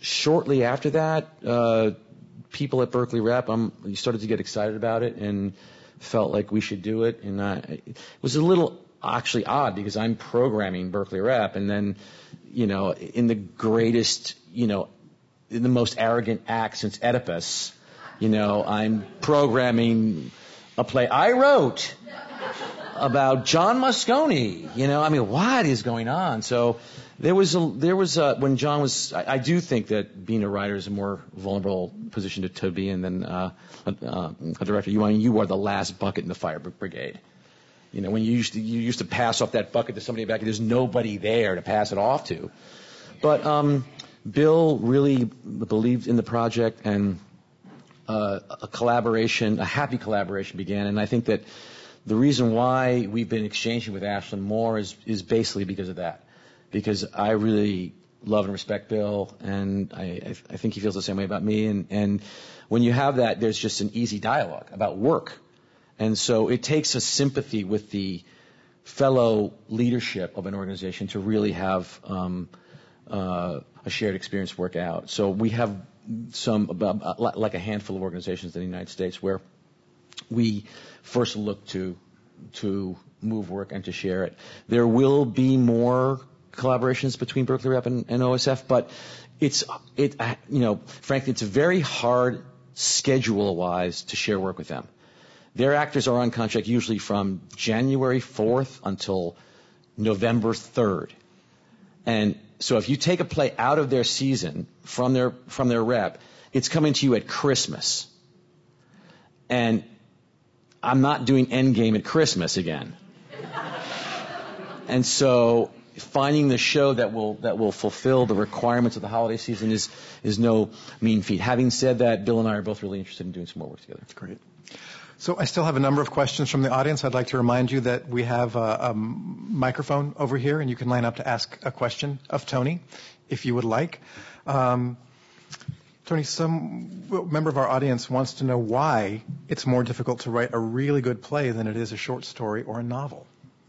shortly after that, uh, people at Berkeley Rep, um, you started to get excited about it and felt like we should do it. And I, it was a little actually odd because I'm programming Berkeley Rep, and then, you know, in the greatest, you know, in the most arrogant act since Oedipus, you know, I'm programming a play I wrote about John Moscone. You know, I mean, what is going on? So there was a, there was a, when John was, I, I do think that being a writer is a more vulnerable position to, to be in than uh, a, a director. You, you are the last bucket in the fire brigade. You know, when you used to, you used to pass off that bucket to somebody back, there's nobody there to pass it off to. But um, Bill really believed in the project, and uh, a collaboration, a happy collaboration began. And I think that the reason why we've been exchanging with Ashlyn more is, is basically because of that. Because I really love and respect Bill, and I, I think he feels the same way about me. And, and when you have that, there's just an easy dialogue about work. And so it takes a sympathy with the fellow leadership of an organization to really have um, uh, a shared experience work out. So we have some, about, like a handful of organizations in the United States where we first look to to move work and to share it. There will be more collaborations between Berkeley Rep and, and O S F, but it's it you know frankly it's very hard schedule-wise to share work with them. Their actors are on contract usually from January fourth until November third. And so if you take a play out of their season from their from their rep, it's coming to you at Christmas. And I'm not doing Endgame at Christmas again. And so finding the show that will that will fulfill the requirements of the holiday season is is no mean feat. Having said that, Bill and I are both really interested in doing some more work together. That's great. So I still have a number of questions from the audience. I'd like to remind you that we have a, a microphone over here, and you can line up to ask a question of Tony, if you would like. Um, Tony, some member of our audience wants to know why it's more difficult to write a really good play than it is a short story or a novel.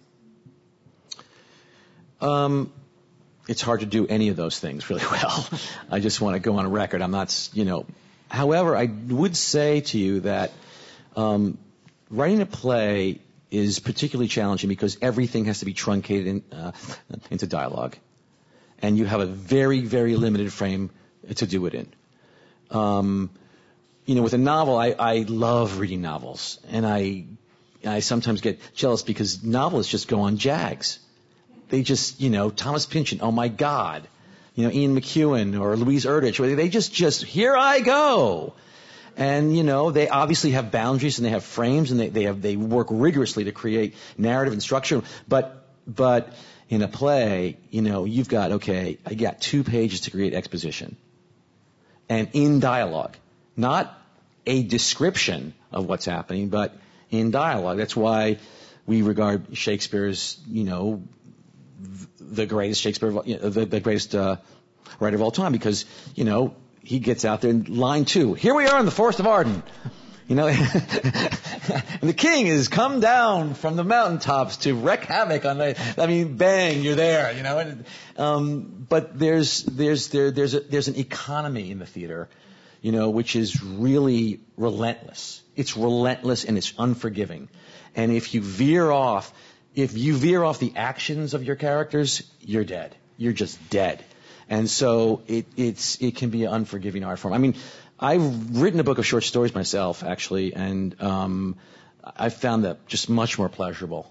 Um, it's hard to do any of those things really well. I just want to go on a record. I'm not, you know. However, I would say to you that um, writing a play is particularly challenging because everything has to be truncated in, uh, into dialogue, and you have a very, very limited frame to do it in. Um, you know, with a novel, I, I love reading novels, and I I sometimes get jealous because novelists just go on jags. They just, you know, Thomas Pynchon, oh my God, you know, Ian McEwan or Louise Erdrich, they just, just, here I go. And, you know, they obviously have boundaries and they have frames and they, they have, they work rigorously to create narrative and structure. But, but in a play, you know, you've got, okay, I got two pages to create exposition. And in dialogue, not a description of what's happening, but in dialogue. That's why we regard Shakespeare as, you know, the greatest Shakespeare, you know, the, the greatest uh, writer of all time, because, you know, he gets out there in line two. Here we are in the Forest of Arden. You know, and the king has come down from the mountaintops to wreak havoc on the, I mean, bang, you're there, you know. And, um, but there's, there's, there, there's a, there's an economy in the theater, you know, which is really relentless. It's relentless and it's unforgiving. And if you veer off, if you veer off the actions of your characters, you're dead. You're just dead. And so it, it's, it can be an unforgiving art form. I mean, I've written a book of short stories myself, actually, and um, I've found that just much more pleasurable.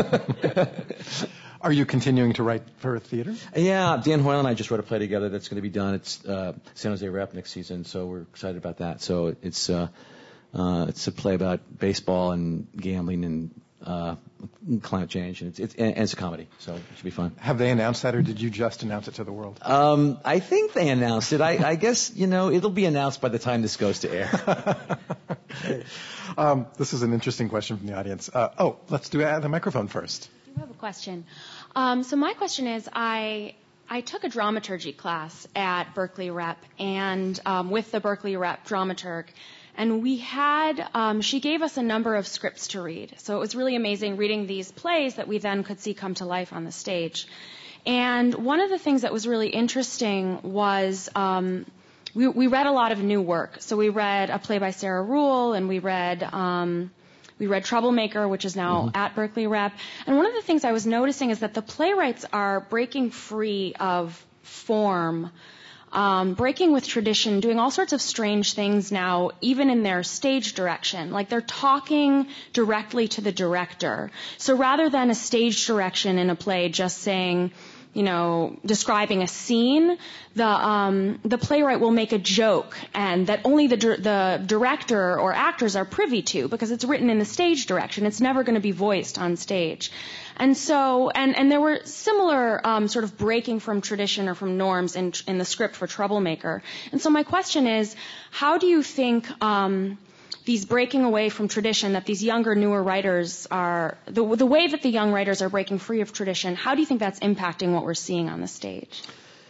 Are you continuing to write for theater? Yeah, Dan Hoyle and I just wrote a play together that's going to be done. It's uh, San Jose Rep next season, so we're excited about that. So it's uh, uh, it's a play about baseball and gambling and uh, climate change, and it's, it's and it's a comedy, so it should be fun. Have they announced that, or did you just announce it to the world? Um, I think they announced it. I, I guess, you know, it'll be announced by the time this goes to air. um, this is an interesting question from the audience. Uh, oh, let's do uh, the microphone first. I do have a question. Um, so my question is, I I took a dramaturgy class at Berkeley Rep, and um, with the Berkeley Rep dramaturg. And we had, um, she gave us a number of scripts to read. So it was really amazing reading these plays that we then could see come to life on the stage. And one of the things that was really interesting was um, we, we read a lot of new work. So we read a play by Sarah Ruhl, and we read um, we read Troublemaker, which is now mm-hmm. at Berkeley Rep. And one of the things I was noticing is that the playwrights are breaking free of form, um, breaking with tradition, doing all sorts of strange things now, even in their stage direction. Like they're talking directly to the director. So rather than a stage direction in a play just saying, you know, describing a scene, the um, the playwright will make a joke, and that only the the director or actors are privy to, because it's written in the stage direction. It's never going to be voiced on stage. And so, and, and there were similar um, sort of breaking from tradition or from norms in in the script for Troublemaker. And so my question is, how do you think um, these breaking away from tradition that these younger, newer writers are, the, the way that the young writers are breaking free of tradition, how do you think that's impacting what we're seeing on the stage?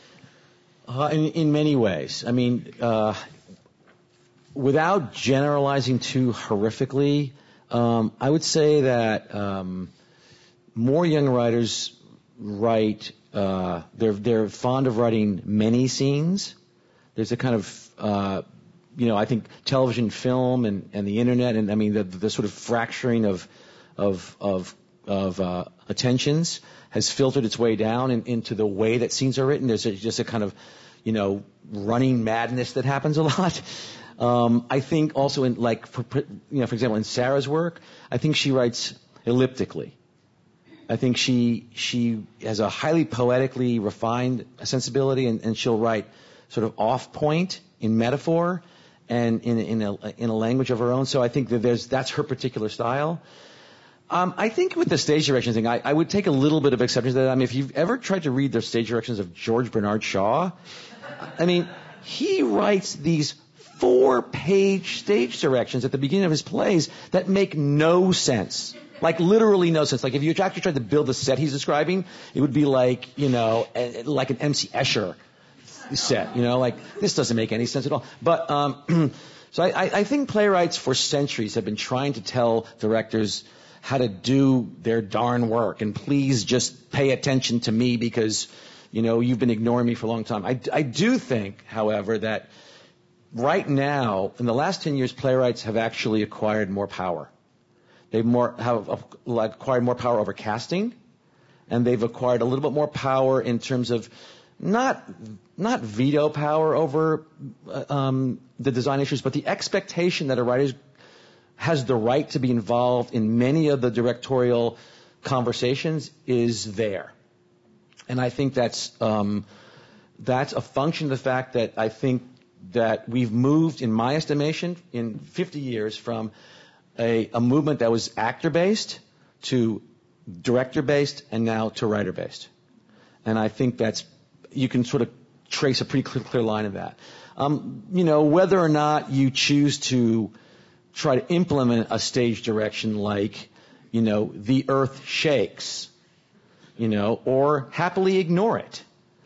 Uh, in, in many ways. I mean, uh, without generalizing too horrifically, um, I would say that um, more young writers write, uh, they're, they're fond of writing many scenes. There's a kind of, uh, you know, I think television, film, and, and the internet, and I mean the, the sort of fracturing of of of, of uh, attentions has filtered its way down in, into the way that scenes are written. There's a, just a kind of, you know, running madness that happens a lot. Um, I think also in like, for, you know, for example, in Sarah's work, I think she writes elliptically. I think she she has a highly poetically refined sensibility, and, and she'll write sort of off point in metaphor and in, in, a, in a language of her own. So I think that there's, that's her particular style. Um, I think with the stage direction thing, I, I would take a little bit of exception to that. I mean, if you've ever tried to read the stage directions of George Bernard Shaw, I mean, he writes these four-page stage directions at the beginning of his plays that make no sense. Like, literally no sense. Like, if you actually tried to build the set he's describing, it would be like, you know, like an M C Escher set, you know, like, this doesn't make any sense at all. But, um, so I, I think playwrights for centuries have been trying to tell directors how to do their darn work, and please just pay attention to me because, you know, you've been ignoring me for a long time. I, I do think, however, that right now, in the last ten years, playwrights have actually acquired more power. They've more, have acquired more power over casting, and they've acquired a little bit more power in terms of not not veto power over um, the design issues, but the expectation that a writer has the right to be involved in many of the directorial conversations is there. And I think that's um, that's a function of the fact that I think that we've moved, in my estimation, in fifty years from a, a movement that was actor-based to director-based and now to writer-based. And I think that's, you can sort of trace a pretty clear, clear line of that. Um, you know, whether or not you choose to try to implement a stage direction like, you know, the earth shakes, you know, or happily ignore it.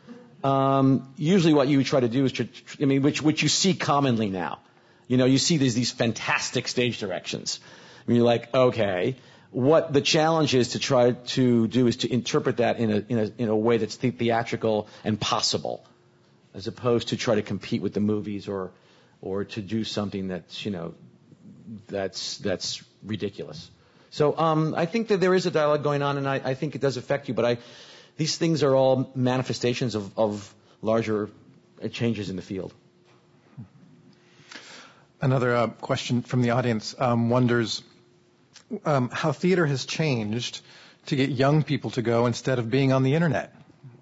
Um, usually what you would try to do is, to, I mean, which, which you see commonly now. You know, you see these, these fantastic stage directions. I mean, you're like, okay, what the challenge is to try to do is to interpret that in a, in a, in a way that's the- theatrical and possible, as opposed to try to compete with the movies or, or to do something that's, you know, that's, that's ridiculous. So, um, I think that there is a dialogue going on, and I, I think it does affect you, but I, these things are all manifestations of, of larger changes in the field. Another uh, question from the audience um, wonders um, how theater has changed to get young people to go instead of being on the internet.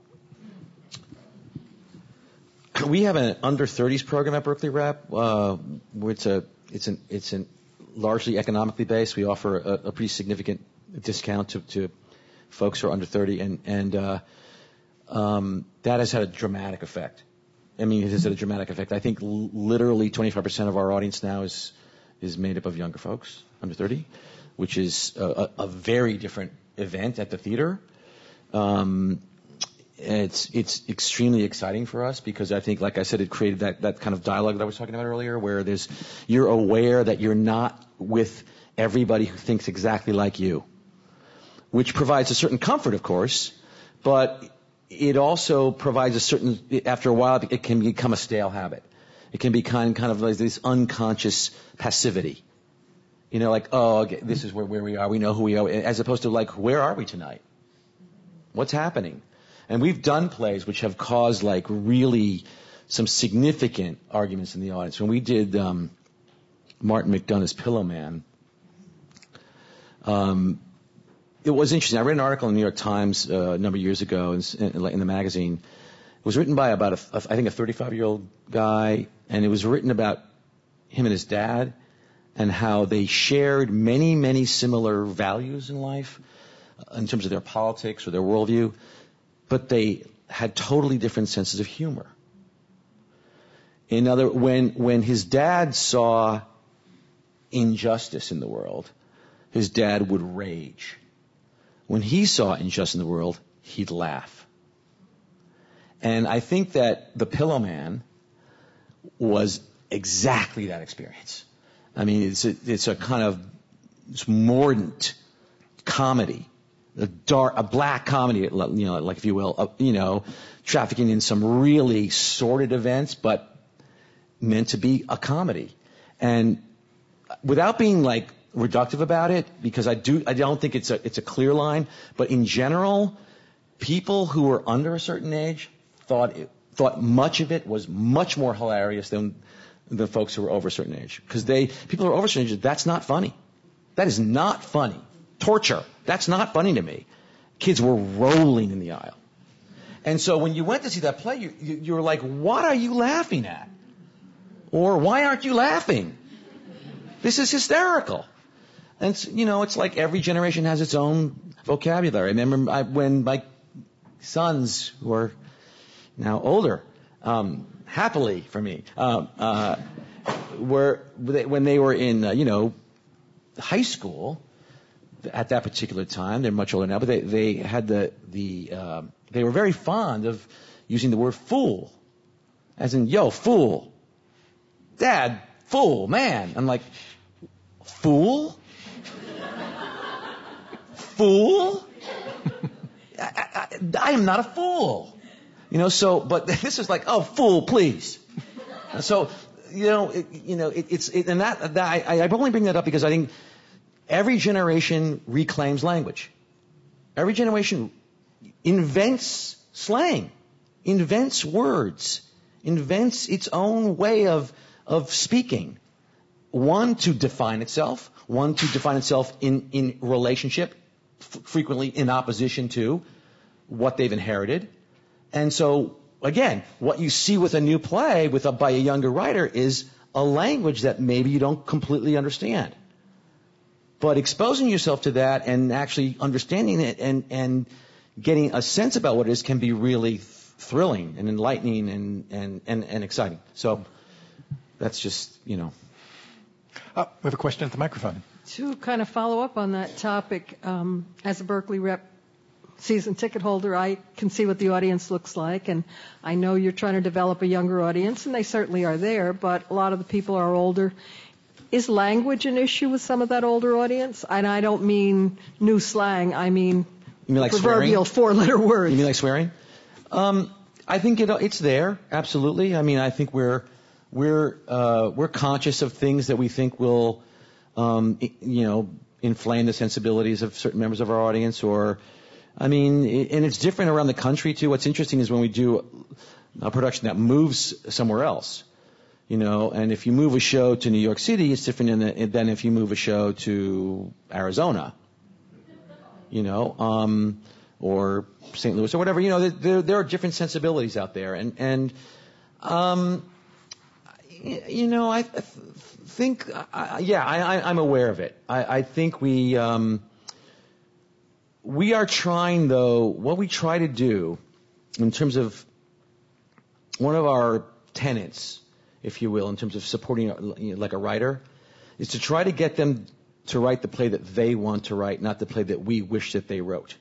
We have an under thirties program at Berkeley Rep. Uh, it's a it's an it's an largely economically based. We offer a, a pretty significant discount to, to folks who are under thirty, and and uh, um, that has had a dramatic effect. I mean, it has had a dramatic effect. I think l- literally twenty-five percent of our audience now is is made up of younger folks under thirty, which is a, a, a very different event at the theater. Um, it's it's extremely exciting for us because I think, like I said, it created that, that kind of dialogue that I was talking about earlier, where there's you're aware that you're not with everybody who thinks exactly like you, which provides a certain comfort, of course, but it also provides a certain, after a while, it can become a stale habit. It can be kind, kind of like this unconscious passivity. You know, like, oh, okay, this is where, where we are. We know who we are. As opposed to like, where are we tonight? What's happening? And we've done plays which have caused like really some significant arguments in the audience. When we did um, Martin McDonagh's Pillow Man, um, it was interesting. I read an article in the New York Times uh, a number of years ago in, in, in the magazine. It was written by about, a, a, I think, a thirty-five-year-old guy, and it was written about him and his dad and how they shared many, many similar values in life in terms of their politics or their worldview, but they had totally different senses of humor. In other, when when his dad saw injustice in the world, his dad would rage. When he saw injustice in the world, he'd laugh. And I think that The Pillow Man was exactly that experience. I mean, it's a, it's a kind of it's mordant comedy, a dark, a black comedy, you know, like if you will, uh, you know, trafficking in some really sordid events, but meant to be a comedy. And without being like reductive about it, because I do, I don't think it's a, it's a clear line, but in general, people who were under a certain age thought it, thought much of it was much more hilarious than the folks who were over a certain age. Because they, people who are over a certain age, that's not funny. That is not funny. Torture. That's not funny to me. Kids were rolling in the aisle. And so when you went to see that play, you, you, you were like, what are you laughing at? Or why aren't you laughing? This is hysterical. And, it's, you know, it's like every generation has its own vocabulary. I remember I, when my sons, who are now older, um, happily for me, um, uh, were when they were in, uh, you know, high school at that particular time. They're much older now, but they they had the the uh, they were very fond of using the word fool, as in yo fool, Dad, fool, man. I'm like, fool, fool. I, I, I am not a fool. You know, so, but this is like, oh, fool, please. So, you know, it, you know, it, it's, it, and that, that I, I only bring that up because I think every generation reclaims language. Every generation invents slang, invents words, invents its own way of, of speaking. One, to define itself, one, to define itself in, in relationship, f- frequently in opposition to what they've inherited. And so, again, what you see with a new play with a, by a younger writer is a language that maybe you don't completely understand. But exposing yourself to that and actually understanding it and, and getting a sense about what it is can be really th- thrilling and enlightening and, and, and, and exciting. So that's just, you know. Uh, we have a question at the microphone. To kind of follow up on that topic, um, as a Berkeley rep, season ticket holder, I can see what the audience looks like, and I know you're trying to develop a younger audience, and they certainly are there, but a lot of the people are older. Is language an issue with some of that older audience? And I don't mean new slang, I mean, you mean like proverbial swearing? four-letter words. You mean like swearing? Um, I think it, it's there, absolutely. I mean, I think we're we're uh, we're conscious of things that we think will, um, you know, inflame the sensibilities of certain members of our audience, or I mean, and it's different around the country, too. What's interesting is when we do a production that moves somewhere else, you know, and if you move a show to New York City, it's different than if you move a show to Arizona, you know, um, or Saint Louis or whatever. You know, there, there are different sensibilities out there. And, and um, you know, I think, uh, yeah, I, I'm aware of it. I, I think we... Um, We are trying, though, what we try to do in terms of one of our tenets, if you will, in terms of supporting, you know, like a writer, is to try to get them to write the play that they want to write, not the play that we wish that they wrote.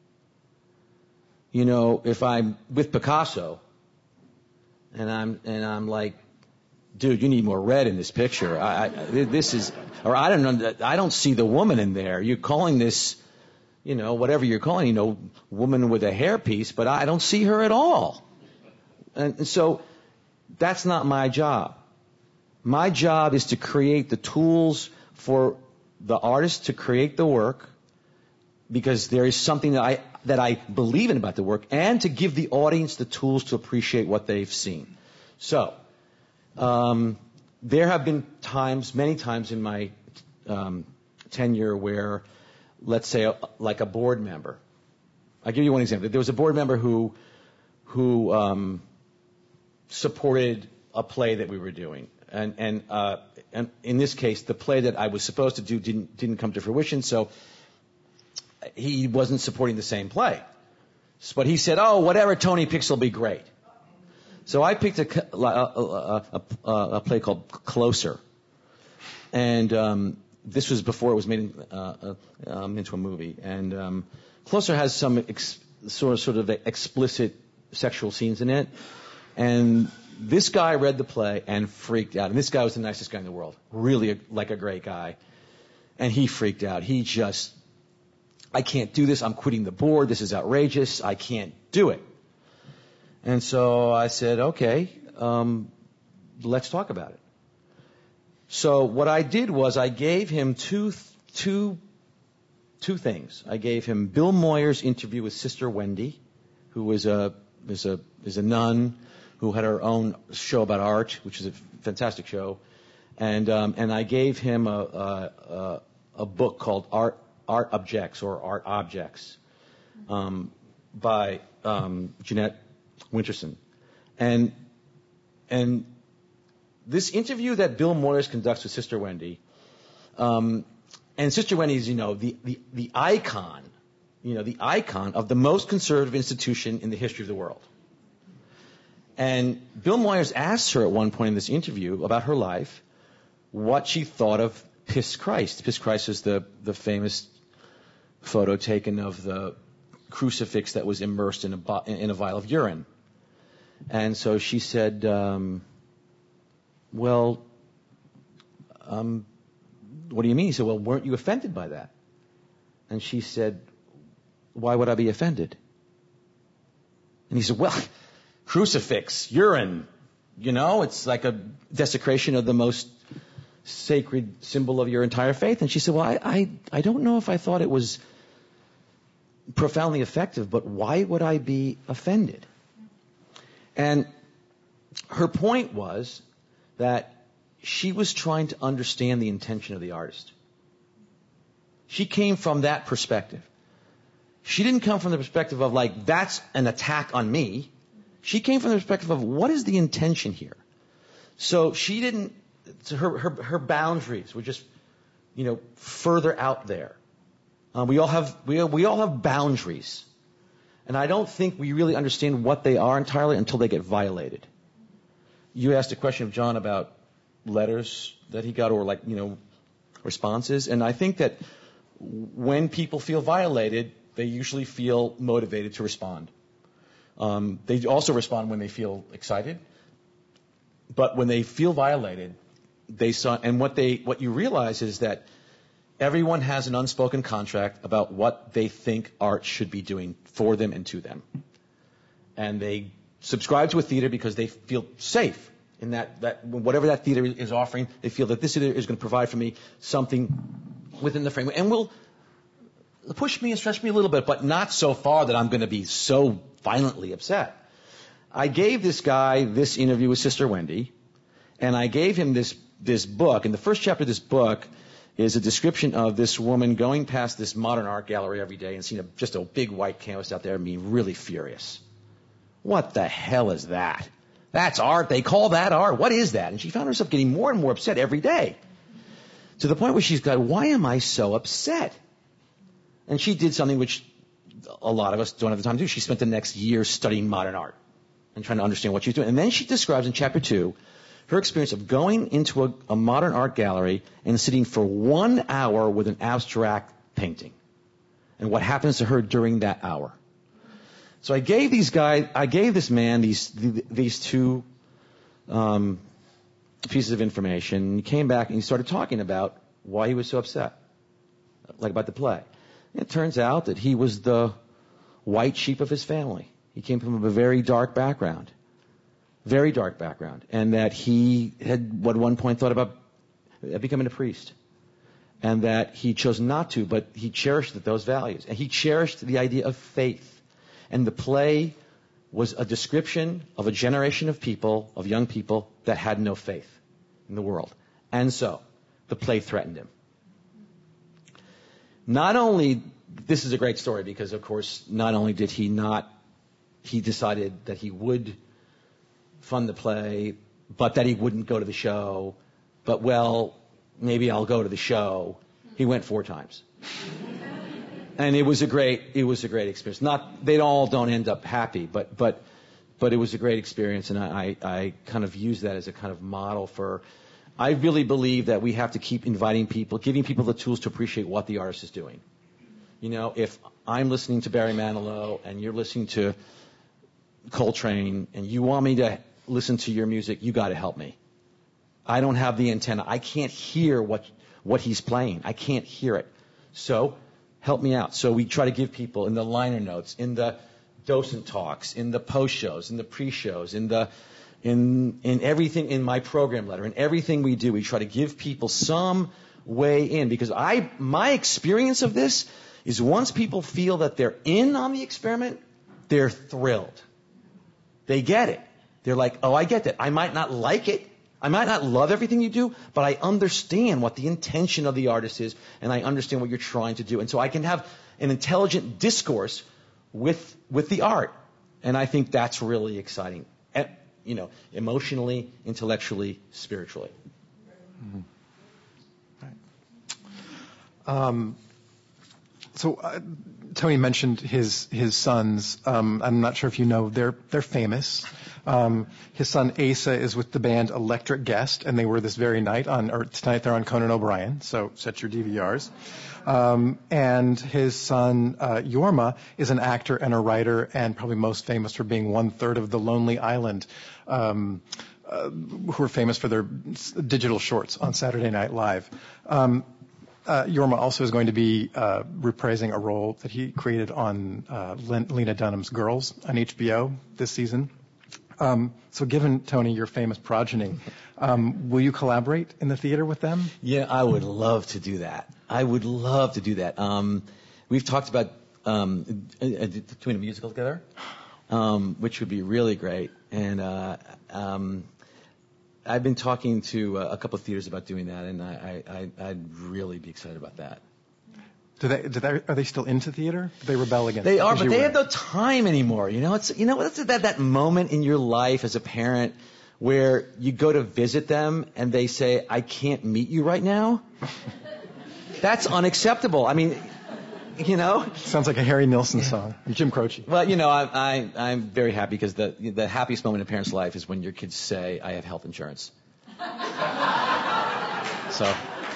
You know, if I'm with Picasso and I'm and I'm like, dude, you need more red in this picture. I, I this is, or I don't know, I don't see the woman in there. You're calling this. you know, whatever you're calling, you know, woman with a hairpiece, but I don't see her at all. And, and so that's not my job. My job is to create the tools for the artist to create the work, because there is something that I that I believe in about the work, and to give the audience the tools to appreciate what they've seen. So, um, there have been times, many times in my um, tenure where, let's say, a, like a board member. I'll give you one example. There was a board member who who um, supported a play that we were doing. And, and, uh, and in this case, the play that I was supposed to do didn't, didn't come to fruition, so he wasn't supporting the same play. But he said, oh, whatever Tony picks will be great. So I picked a, a, a, a, a play called Closer. And um, this was before it was made uh, uh, um, into a movie. And um, Closer has some ex- sort of, sort of explicit sexual scenes in it. And this guy read the play and freaked out. And this guy was the nicest guy in the world. Really a, like a great guy. And he freaked out. He just, I can't do this. I'm quitting the board. This is outrageous. I can't do it. And so I said, okay, um, let's talk about it. So what I did was I gave him two, two, two things. I gave him Bill Moyer's interview with Sister Wendy, who was a, is a, is a nun, who had her own show about art, which is a fantastic show, and um, and I gave him a, a a book called Art Art Objects or Art Objects, um, by um, Jeanette Winterson, and and this interview that Bill Moyers conducts with Sister Wendy, um, and Sister Wendy is, you know, the the the icon, you know, the icon of the most conservative institution in the history of the world. And Bill Moyers asked her at one point in this interview about her life what she thought of Piss Christ. Piss Christ is the, the famous photo taken of the crucifix that was immersed in a, in a vial of urine. And so she said, um, well, um, what do you mean? He said, well, weren't you offended by that? And she said, why would I be offended? And he said, well, crucifix, urine, you know, it's like a desecration of the most sacred symbol of your entire faith. And she said, well, I, I, I don't know if I thought it was profoundly effective, but why would I be offended? And her point was that she was trying to understand the intention of the artist. She came from that perspective. She didn't come from the perspective of, like, that's an attack on me. She came from the perspective of, what is the intention here? So she didn't, her, her, her boundaries were just, you know, further out there. Uh, we all have, we, we all have boundaries. And I don't think we really understand what they are entirely until they get violated. You asked a question of John about letters that he got, or, like, you know, responses. And I think that when people feel violated, they usually feel motivated to respond. Um, they also respond when they feel excited. But when they feel violated, they saw, and what they, what you realize is that everyone has an unspoken contract about what they think art should be doing for them and to them. And they subscribe to a theater because they feel safe in that, that whatever that theater is offering, they feel that this theater is going to provide for me something within the framework, and will push me and stretch me a little bit, but not so far that I'm going to be so violently upset. I gave this guy this interview with Sister Wendy, and I gave him this this book. And the first chapter of this book is a description of this woman going past this modern art gallery every day and seeing a, just a big white canvas out there and being really furious. What the hell is that? That's art. They call that art. What is that? And she found herself getting more and more upset every day, to the point where she's got, why am I so upset? And she did something which a lot of us don't have the time to do. She spent the next year studying modern art and trying to understand what she's doing. And then she describes in chapter two her experience of going into a, a modern art gallery and sitting for one hour with an abstract painting, and what happens to her during that hour. So I gave these guys, I gave this man these these two um, pieces of information. He came back and he started talking about why he was so upset, like about the play. It turns out that he was the white sheep of his family. He came from a very dark background, very dark background, and that he had at one point thought about becoming a priest, and that he chose not to, but he cherished those values, and he cherished the idea of faith. And the play was a description of a generation of people, of young people, that had no faith in the world. And so, the play threatened him. Not only, this is a great story because, of course, not only did he not, he decided that he would fund the play, but that he wouldn't go to the show, but, well, maybe I'll go to the show. He went four times. And it was a great, it was a great experience. Not, they all don't end up happy, but, but, but it was a great experience, and I, I kind of use that as a kind of model for, I really believe that we have to keep inviting people, giving people the tools to appreciate what the artist is doing. You know, if I'm listening to Barry Manilow and you're listening to Coltrane and you want me to listen to your music, you got to help me. I don't have the antenna. I can't hear what what he's playing. I can't hear it. So help me out. So we try to give people in the liner notes, in the docent talks, in the post shows, in the pre-shows, in the in in everything, in my program letter, in everything we do, we try to give people some way in. Because I my experience of this is once people feel that they're in on the experiment, they're thrilled. They get it. They're like, oh, I get that. I might not like it. I might not love everything you do, but I understand what the intention of the artist is, and I understand what you're trying to do. And so I can have an intelligent discourse with with the art. And I think that's really exciting. You know, emotionally, intellectually, spiritually. Mm-hmm. Right. Um, so uh, Tony mentioned his his sons. Um, I'm not sure if you know, they're they're famous. Um, his son Asa is with the band Electric Guest, and they were this very night on, or tonight they're on Conan O'Brien. So set your D V Rs. Um, and his son uh, Jorma is an actor and a writer, and probably most famous for being one third of the Lonely Island, um, uh, who are famous for their digital shorts on Saturday Night Live. Um, uh, Jorma also is going to be uh, reprising a role that he created on uh, Lena Dunham's Girls on H B O this season. Um, so given, Tony, your famous progeny, um, will you collaborate in the theater with them? Yeah, I would love to do that. I would love to do that. Um, we've talked about um, doing a musical together, um, which would be really great. And uh, um, I've been talking to a couple of theaters about doing that, and I, I, I'd really be excited about that. Do they, do they, are they still into theater? Do they rebel against it? They are, but they have no time anymore. You know, it's, you know, it's that, that moment in your life as a parent where you go to visit them and they say, I can't meet you right now. That's unacceptable. I mean, you know. Sounds like a Harry Nilsson song. Jim Croce. Well, you know, I, I, I'm very happy because the, the happiest moment in a parent's life is when your kids say, I have health insurance. So.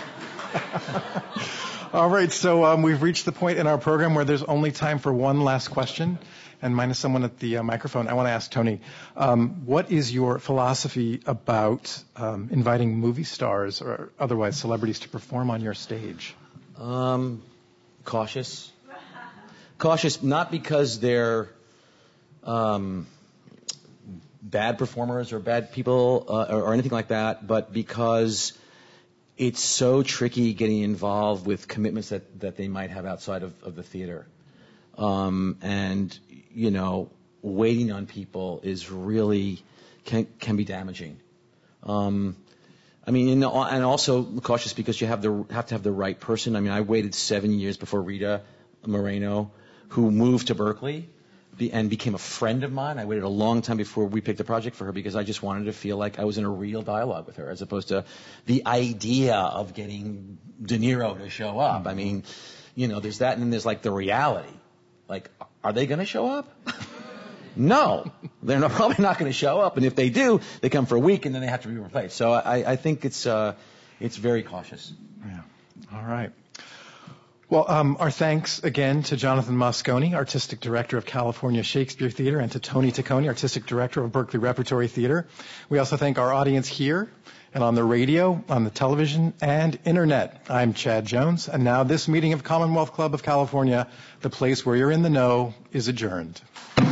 All right, so um, we've reached the point in our program where there's only time for one last question. And minus someone at the uh, microphone, I want to ask Tony, um, what is your philosophy about um, inviting movie stars or otherwise celebrities to perform on your stage? Um, cautious. Cautious, not because they're um, bad performers or bad people uh, or, or anything like that, but because it's so tricky getting involved with commitments that, that they might have outside of, of the theater. Um, and, you know, waiting on people is really, can, can be damaging. Um, I mean, and, and also cautious because you have the, have to have the right person. I mean, I waited seven years before Rita Moreno, who moved to Berkeley and became a friend of mine. I waited a long time before we picked a project for her because I just wanted to feel like I was in a real dialogue with her as opposed to the idea of getting De Niro to show up. I mean, you know, there's that and then there's like the reality. Like, are they going to show up? No, they're not, probably not going to show up. And if they do, they come for a week and then they have to be replaced. So I, I think it's, uh, it's very cautious. Yeah. All right. Well, um, our thanks again to Jonathan Moscone, Artistic Director of California Shakespeare Theater, and to Tony Taccone, Artistic Director of Berkeley Repertory Theater. We also thank our audience here and on the radio, on the television, and internet. I'm Chad Jones, and now this meeting of Commonwealth Club of California, the place where you're in the know, is adjourned. I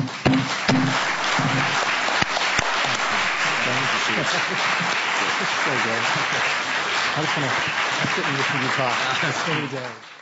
just want to sit and listen to you talk. That's so many days.